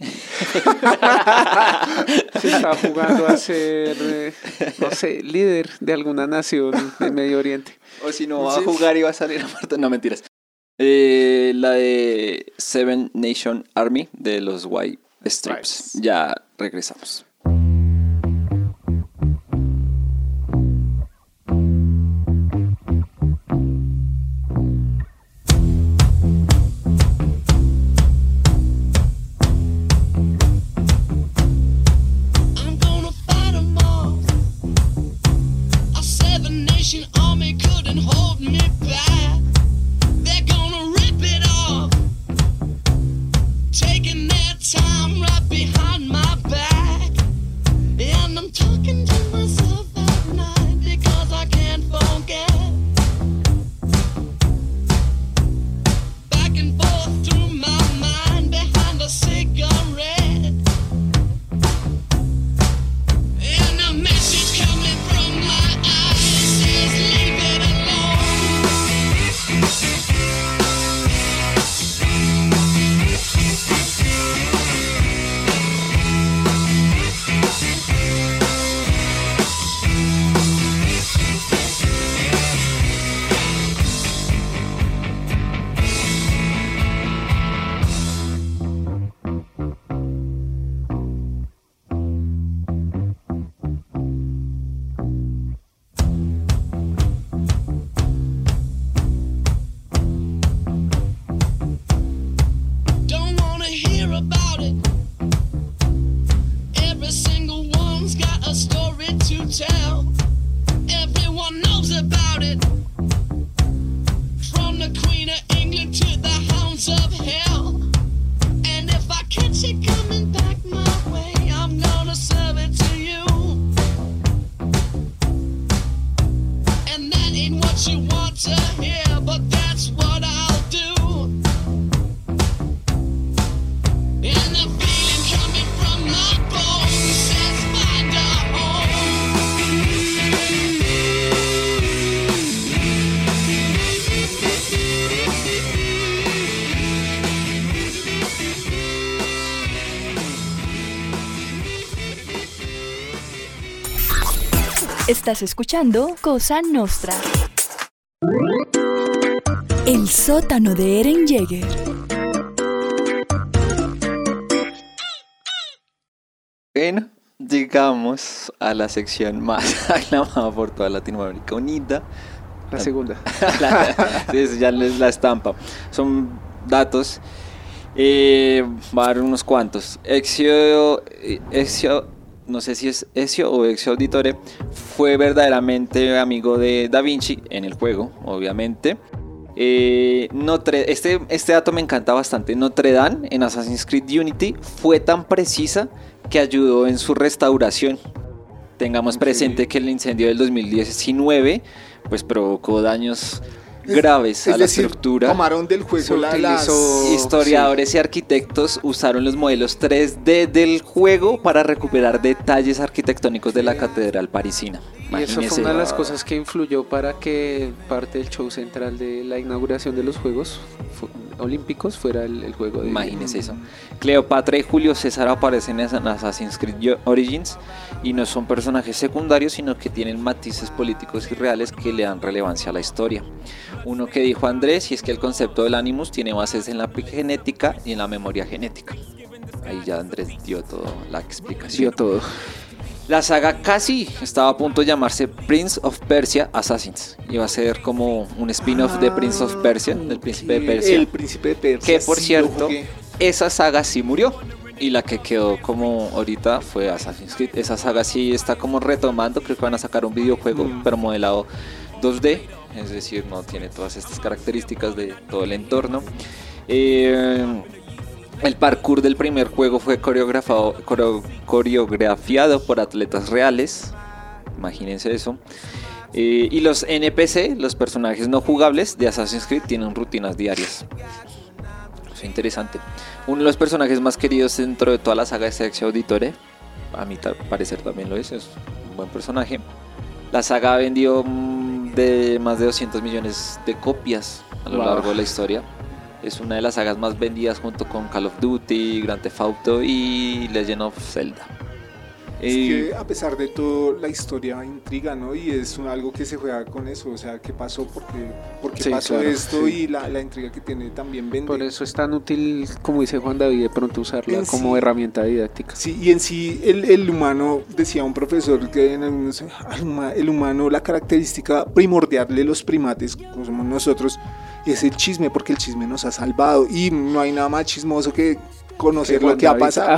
Si está jugando a ser, eh, no sé, líder de alguna nación del Medio Oriente. O si no va a jugar y va a salir a matar. No, mentiras. Eh, la de Seven Nation Army de los White Stripes. Ya regresamos. Estás escuchando Cosa Nostra. El sótano de Eren Jaeger. Bueno, llegamos a la sección más aclamada por toda Latinoamérica Unida. La segunda. la, sí, ya les la estampa. Son datos. Eh, va a dar unos cuantos. Ezio, Ezio, no sé si es Ezio o Ezio Auditore, fue verdaderamente amigo de Da Vinci en el juego, obviamente. Eh, Notre, este, este dato me encanta bastante. Notre Dame en Assassin's Creed Unity fue tan precisa que ayudó en su restauración. Tengamos presente que el incendio del dos mil diecinueve pues provocó daños graves es a la decir, estructura. Tomaron del juego la, las... Historiadores sí. y arquitectos usaron los modelos tres D del juego para recuperar detalles arquitectónicos de la catedral parisina. Y eso fue una de las cosas que influyó para que parte del show central de la inauguración de los Juegos Olímpicos fuera el, el juego de... Imagínese eso. Cleopatra y Julio César aparecen en Assassin's Creed Origins y no son personajes secundarios, sino que tienen matices políticos y reales que le dan relevancia a la historia. Uno que dijo Andrés, y es que el concepto del Animus tiene bases en la epigenética y en la memoria genética. Ahí ya Andrés dio toda la explicación. Dio todo. La saga casi estaba a punto de llamarse Prince of Persia Assassins. Iba a ser como un spin-off ah, de Prince of Persia, del Príncipe de Persia. El Príncipe de Persia. Que por sí, cierto, esa saga sí murió. Y la que quedó como ahorita fue Assassin's Creed. Esa saga sí está como retomando. Creo que van a sacar un videojuego, mm. pero modelado dos D. Es decir, no tiene todas estas características de todo el entorno. Eh... El parkour del primer juego fue coreografado, coreo, coreografiado por atletas reales. Imagínense eso. Eh, y los N P C, los personajes no jugables de Assassin's Creed, tienen rutinas diarias. Es interesante. Uno de los personajes más queridos dentro de toda la saga es Ezio Auditore. A mi parecer también lo es. Es un buen personaje. La saga vendió de más de doscientos millones de copias a lo wow. largo de la historia. Es una de las sagas más vendidas junto con Call of Duty, Grand Theft Auto y Legend of Zelda. Es que a pesar de todo la historia intriga, ¿no? Y es un, algo que se juega con eso, o sea, ¿qué pasó? ¿Por qué, por qué sí, pasó claro, esto? Sí. Y la, la intriga que tiene también vende. Por eso es tan útil, como dice Juan David, de pronto usarla en como sí, herramienta didáctica. Sí, y en sí el, el humano, decía un profesor, que en el, el humano, la característica primordial de los primates, como somos nosotros, es el chisme, porque el chisme nos ha salvado y no hay nada más chismoso que conocer lo que ha pasado.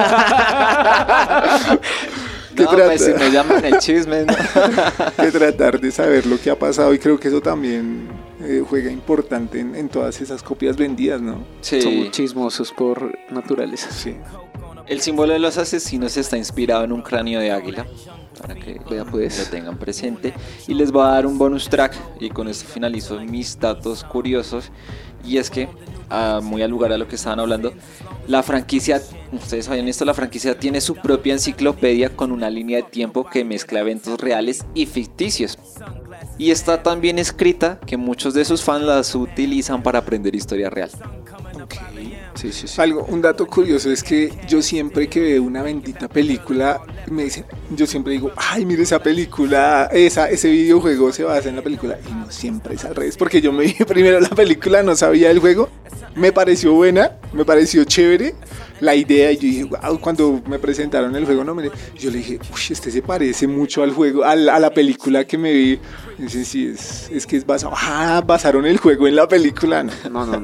No, trata, pues si me llaman el chisme, ¿no? Que tratar de saber lo que ha pasado, y creo que eso también eh, juega importante en, en todas esas copias vendidas, ¿no? Sí. Somos chismosos por naturaleza. Sí. El símbolo de los asesinos está inspirado en un cráneo de águila, para que Vea pues. lo tengan presente. Y les voy a dar un bonus track, y con esto finalizo mis datos curiosos. Y es que, uh, muy al lugar a lo que estaban hablando, la franquicia, ustedes saben esto, la franquicia tiene su propia enciclopedia con una línea de tiempo que mezcla eventos reales y ficticios. Y está tan bien escrita que muchos de sus fans las utilizan para aprender historia real. Okay. Sí, sí, sí. Algo, un dato curioso es que yo siempre que veo una bendita película, me dicen, yo siempre digo, ay, mire esa película, esa, ese videojuego se basa en la película, y no siempre es al revés, porque yo me vi primero la película, no sabía el juego, me pareció buena, me pareció chévere la idea, y yo dije, wow, cuando me presentaron el juego, no me, yo le dije, uy, este se parece mucho al juego, a la, a la película que me vi. Y dicen, sí, es, es que es basado, ah, basaron el juego en la película. No, no, no. no.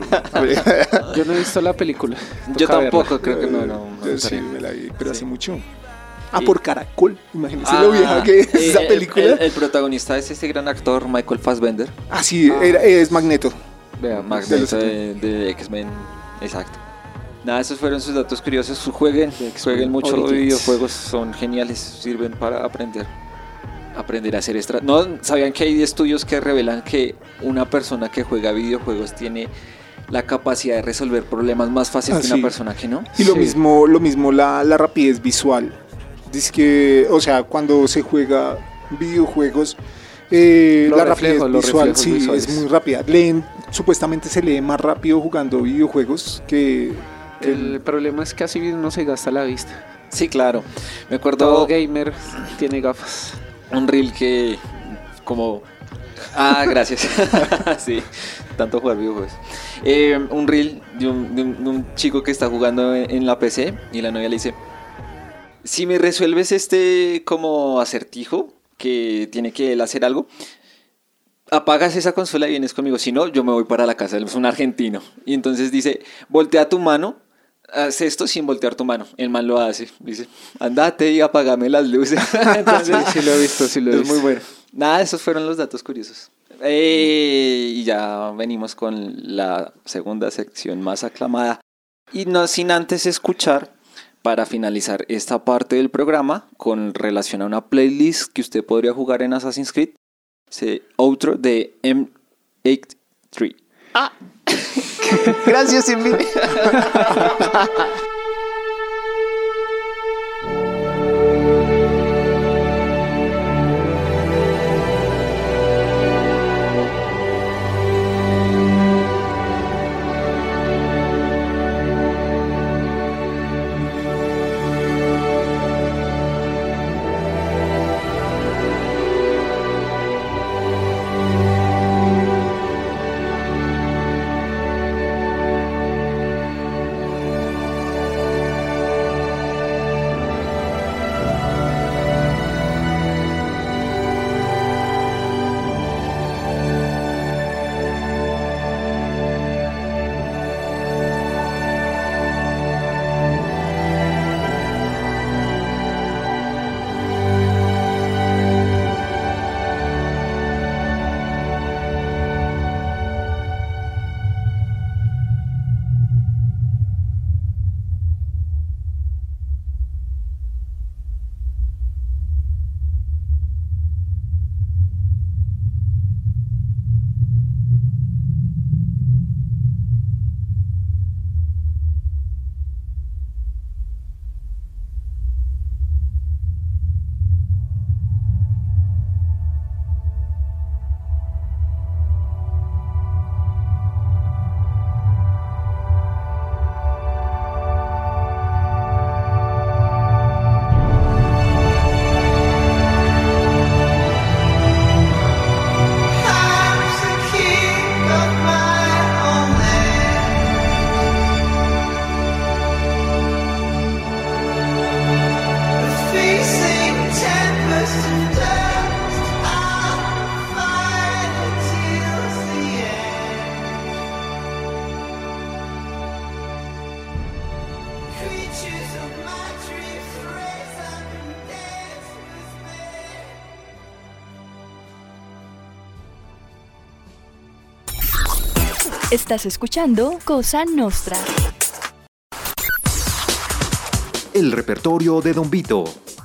Yo no he visto la película. Toca yo tampoco, verla. Creo que no, no. no yo sí, me la vi, pero sí. hace mucho. Ah, por Caracol, imagínense ah, lo vieja que es eh, esa película. El, el protagonista es este gran actor, Michael Fassbender. Ah, sí, ah. Era, es Magneto. Vea, Magneto de, de X-Men, exacto. Nada, esos fueron sus datos curiosos. Jueguen, jueguen mucho los videojuegos, son geniales, sirven para aprender. Aprender a hacer extra. ¿No sabían que hay estudios que revelan que una persona que juega videojuegos tiene la capacidad de resolver problemas más fácil ah, que sí. una persona que no? Y lo sí. mismo, lo mismo la, la rapidez visual. Dice que, o sea, cuando se juega videojuegos, eh, la reflejos, rapidez visual sí, visuales. es muy rápida. Leen, supuestamente se lee más rápido jugando videojuegos que... que el, el problema es que así no se gasta la vista. Sí, claro. Me acuerdo... Todo gamer tiene gafas. Un reel que como... Ah, gracias. Sí, tanto jugar videojuegos. Eh, un reel de un, de, un, de un chico que está jugando en, en la P C y la novia le dice, si me resuelves este como acertijo que tiene que él hacer algo, apagas esa consola y vienes conmigo, si no, yo me voy para la casa. Él es un argentino. Y entonces dice, voltea tu mano, haz esto sin voltear tu mano. El man lo hace, dice, andate y apagame las luces. Entonces, sí, sí lo he visto, sí lo he es visto. Muy bueno. Nada, esos fueron los datos curiosos. Eh, y ya venimos con la segunda sección más aclamada. Y no sin antes escuchar, para finalizar esta parte del programa, con relación a una playlist que usted podría jugar en Assassin's Creed, se outro de M ochenta y tres. Ah, gracias, Emily. Estás escuchando Cosa Nostra. El repertorio de Don Vito.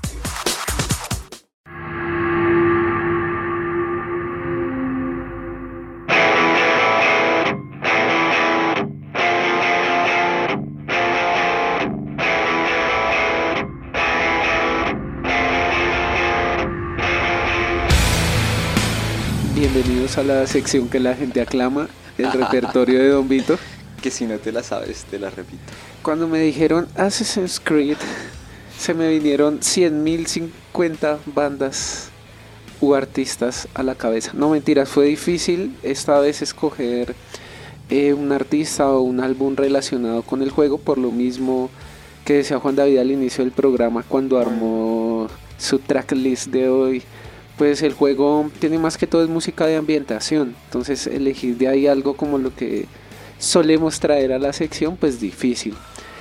Bienvenidos a la sección que la gente aclama, el repertorio de Don Vito. Que si no te la sabes, te la repito. Cuando me dijeron Assassin's Creed, se me vinieron cien mil cincuenta bandas u artistas a la cabeza. No, mentiras, fue difícil esta vez escoger eh, un artista o un álbum relacionado con el juego, por lo mismo que decía Juan David al inicio del programa cuando armó su tracklist de hoy. Pues el juego tiene más que todo es música de ambientación, entonces elegir de ahí algo como lo que solemos traer a la sección, pues difícil.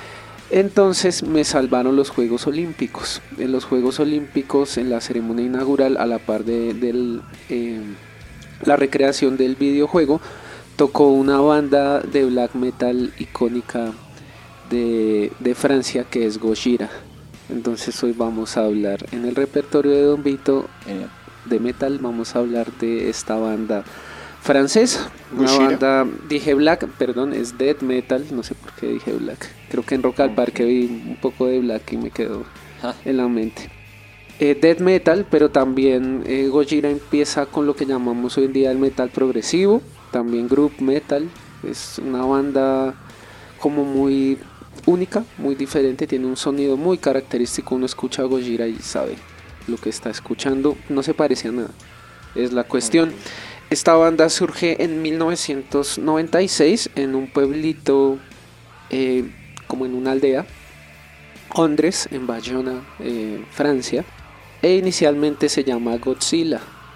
Entonces me salvaron los Juegos Olímpicos. En los Juegos Olímpicos, en la ceremonia inaugural, a la par de, de eh, la recreación del videojuego, tocó una banda de black metal icónica de, de Francia, que es Gojira. Entonces hoy vamos a hablar en el repertorio de Don Vito eh, de metal, vamos a hablar de esta banda francesa, una Gojira. banda, dije black, perdón, es death metal, no sé por qué dije black, creo que en Rock al Parque vi un poco de black y me quedó ah. en la mente. Eh, death metal, pero también eh, Gojira empieza con lo que llamamos hoy en día el metal progresivo, también group metal, es una banda como muy única, muy diferente, tiene un sonido muy característico, uno escucha a Gojira y sabe lo que está escuchando, no se parece a nada, es la cuestión. Esta banda surge en mil novecientos noventa y seis en un pueblito, eh, como en una aldea, Ondres, en Bayona, eh, Francia, e inicialmente se llama Godzilla.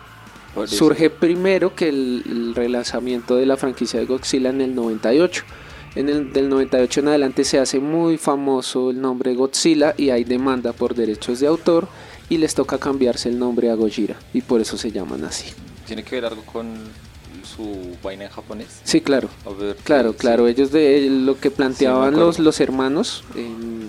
Surge primero que el, el relanzamiento de la franquicia de Godzilla en el noventa y ocho. En el del noventa y ocho en adelante se hace muy famoso el nombre Godzilla y hay demanda por derechos de autor y les toca cambiarse el nombre a Gojira y por eso se llaman así. ¿Tiene que ver algo con su vaina en japonés? Sí, claro. A ver, claro, sí. claro. Ellos de lo que planteaban Sí, los, los hermanos eh,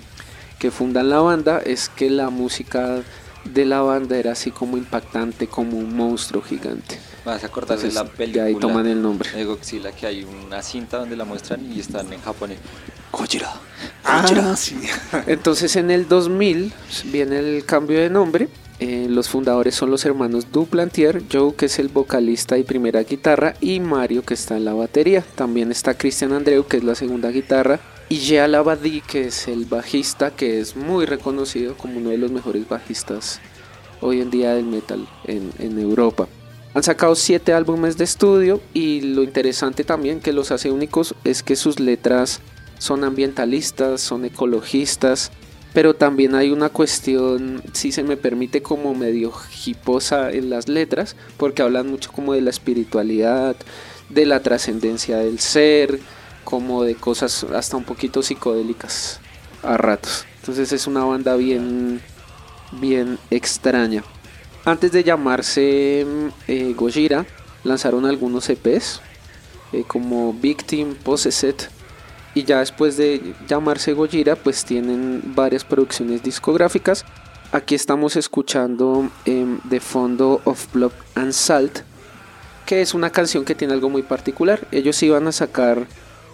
que fundan la banda es que la música de la banda era así como impactante, como un monstruo gigante. Vas a acordar de la película de ahí toman el nombre de Godzilla, que hay una cinta donde la muestran y están en japonés. Gojira. Ah, sí. Entonces en el dos mil viene el cambio de nombre. Eh, los fundadores son los hermanos Duplantier, Joe, que es el vocalista y primera guitarra, y Mario, que está en la batería. También está Cristian Andreu, que es la segunda guitarra, y Jean Labadie, que es el bajista, que es muy reconocido como uno de los mejores bajistas hoy en día del metal en, en Europa. Han sacado siete álbumes de estudio y lo interesante también que los hace únicos es que sus letras son ambientalistas, son ecologistas, pero también hay una cuestión, si se me permite, como medio hiposa en las letras, porque hablan mucho como de la espiritualidad, de la trascendencia del ser, como de cosas hasta un poquito psicodélicas a ratos. Entonces es una banda bien, bien extraña. Antes de llamarse eh, Gojira, lanzaron algunos E Pes eh, como Victim, Possessed, y ya después de llamarse Gojira pues tienen varias producciones discográficas. Aquí estamos escuchando eh, de fondo Of Blood and Salt, que es una canción que tiene algo muy particular. Ellos iban a sacar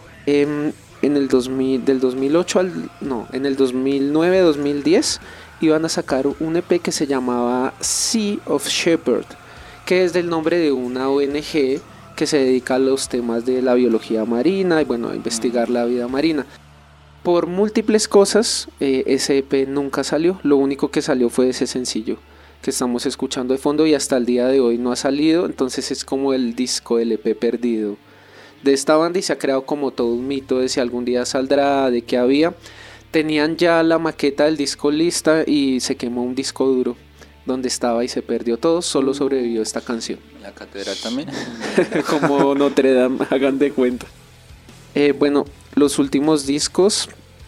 eh, en el dos mil, del dos mil ocho al no, en el dos mil nueve dos mil diez iban a sacar un E P que se llamaba Sea of Shepherd, que es del nombre de una O N G que se dedica a los temas de la biología marina y bueno, a investigar la vida marina. Por múltiples cosas, eh, ese E P nunca salió. Lo único que salió fue ese sencillo que estamos escuchando de fondo y hasta el día de hoy no ha salido. Entonces es como el disco, el E P perdido de esta banda y se ha creado como todo un mito de si algún día saldrá, de qué había. Tenían ya la maqueta del disco lista y se quemó un disco duro donde estaba y se perdió todo, solo sobrevivió esta canción. La catedral también. Como Notre Dame, hagan de cuenta. Eh, bueno, los últimos discos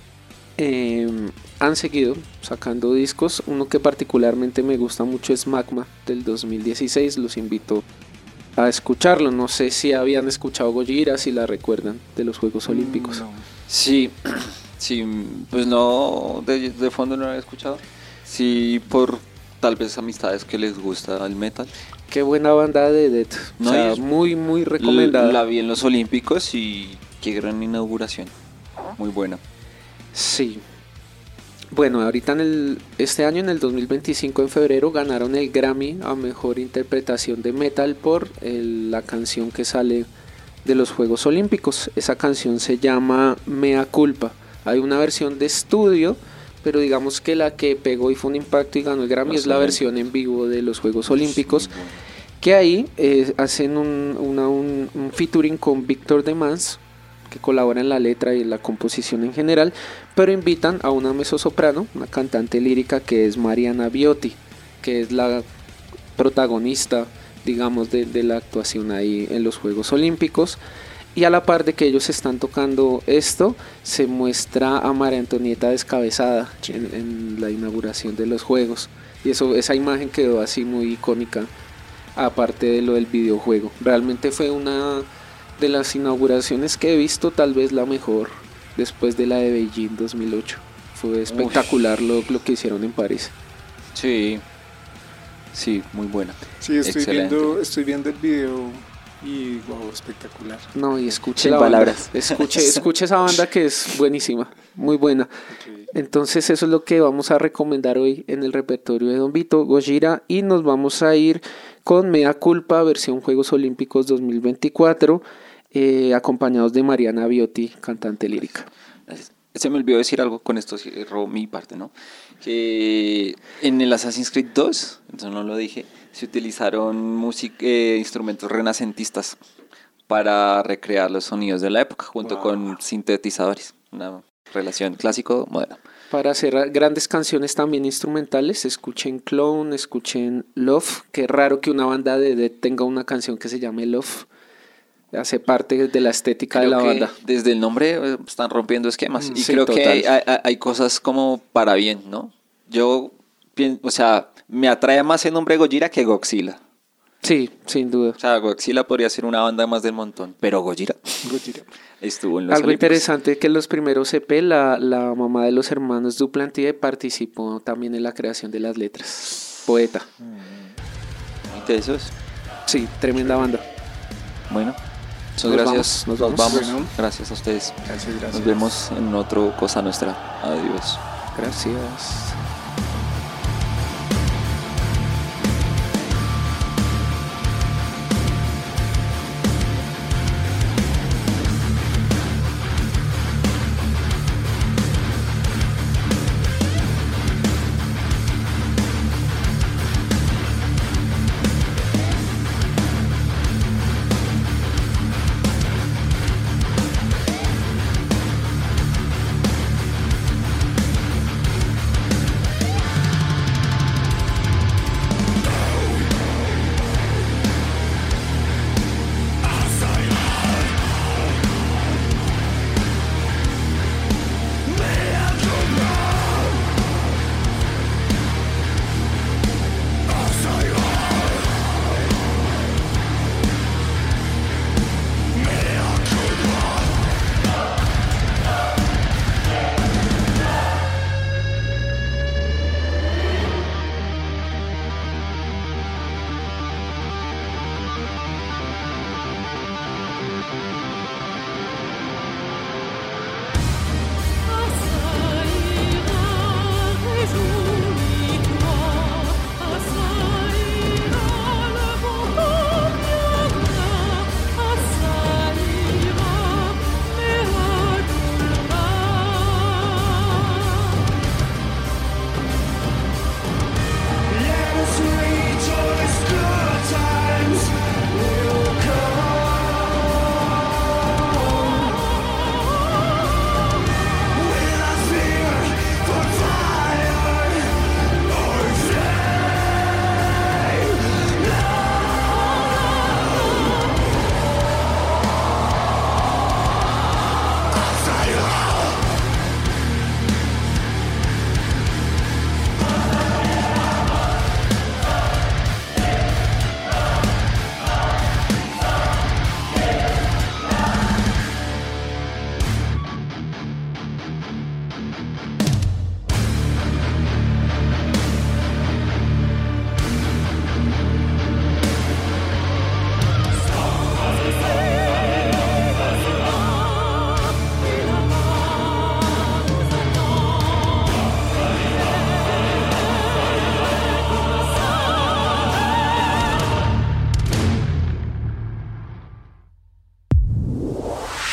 eh, han seguido sacando discos. Uno que particularmente me gusta mucho es Magma del dos mil dieciséis. Los invito a escucharlo. No sé si habían escuchado Gojira, si la recuerdan de los Juegos Olímpicos. No. Sí, sí, pues no, de, de fondo no lo había escuchado. Sí, por tal vez amistades que les gusta el metal. Qué buena banda de Death, No, o sea, es- muy, muy recomendada. La vi en los Olímpicos y qué gran inauguración. Muy buena. Sí. Bueno, ahorita en el, este año, en el dos mil veinticinco, en febrero, ganaron el Grammy a Mejor Interpretación de Metal por el- la canción que sale de los Juegos Olímpicos. Esa canción se llama Mea Culpa. Hay una versión de estudio, pero digamos que la que pegó y fue un impacto y ganó el Grammy es la versión en vivo de los Juegos Olímpicos, que ahí eh, hacen un, una- un, un featuring con Víctor de Mans, que colabora en la letra y en la composición en general, pero invitan a una mezzosoprano, una cantante lírica que es Mariana Biotti, que es la protagonista, digamos, de, de la actuación ahí en los Juegos Olímpicos. Y a la par de que ellos están tocando esto, se muestra a María Antonieta descabezada en, en la inauguración de los Juegos. Y eso, esa imagen quedó así muy icónica, aparte de lo del videojuego. Realmente fue una de las inauguraciones que he visto, tal vez la mejor, después de la de Beijing dos mil ocho. Fue espectacular lo, lo que hicieron en París. Sí, sí, muy buena. Sí, estoy Excelente. viendo, estoy viendo el video y wow, espectacular. No, y escuche Sin la palabras. banda. Escuche, escuche esa banda que es buenísima, muy buena. Entonces eso es lo que vamos a recomendar hoy en el repertorio de Don Vito, Gojira, y nos vamos a ir con Mea Culpa, versión Juegos Olímpicos dos mil veinticuatro, eh, acompañados de Mariana Biotti, cantante lírica. Se me olvidó decir algo, con esto cierro mi parte, ¿no? Que en el Assassin's Creed dos, entonces no lo dije, se utilizaron música, eh, instrumentos renacentistas para recrear los sonidos de la época, junto Wow. con sintetizadores. Una relación clásico-moderna. Para hacer grandes canciones también instrumentales, escuchen Clown, escuchen Love. Qué raro que una banda de Death tenga una canción que se llame Love. Hace parte de la estética Creo de la que banda. desde el nombre eh, están rompiendo esquemas. Mm, y sí, creo que hay, total. hay- hay cosas como para bien, ¿no? Yo, pien- o sea, me atrae más el nombre Gojira que Godzilla. Sí, sin duda. O sea, Godzilla podría ser una banda más del montón, pero Gojira, Gojira. estuvo en los Algo Olímpicos. interesante que en los primeros E P, la, la mamá de los hermanos Duplantier participó también en la creación de las letras. Poeta. ¿De esos? Sí, tremenda banda. Bueno, muchas Nos gracias. vamos, nos Nos vamos. vamos. Bueno. Gracias a ustedes. Gracias, gracias. Nos vemos en otro Cosa Nuestra. Adiós. Gracias.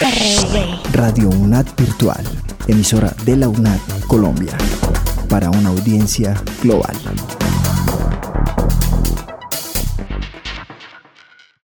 R V. Radio UNAD Virtual, emisora de la UNAD Colombia, para una audiencia global.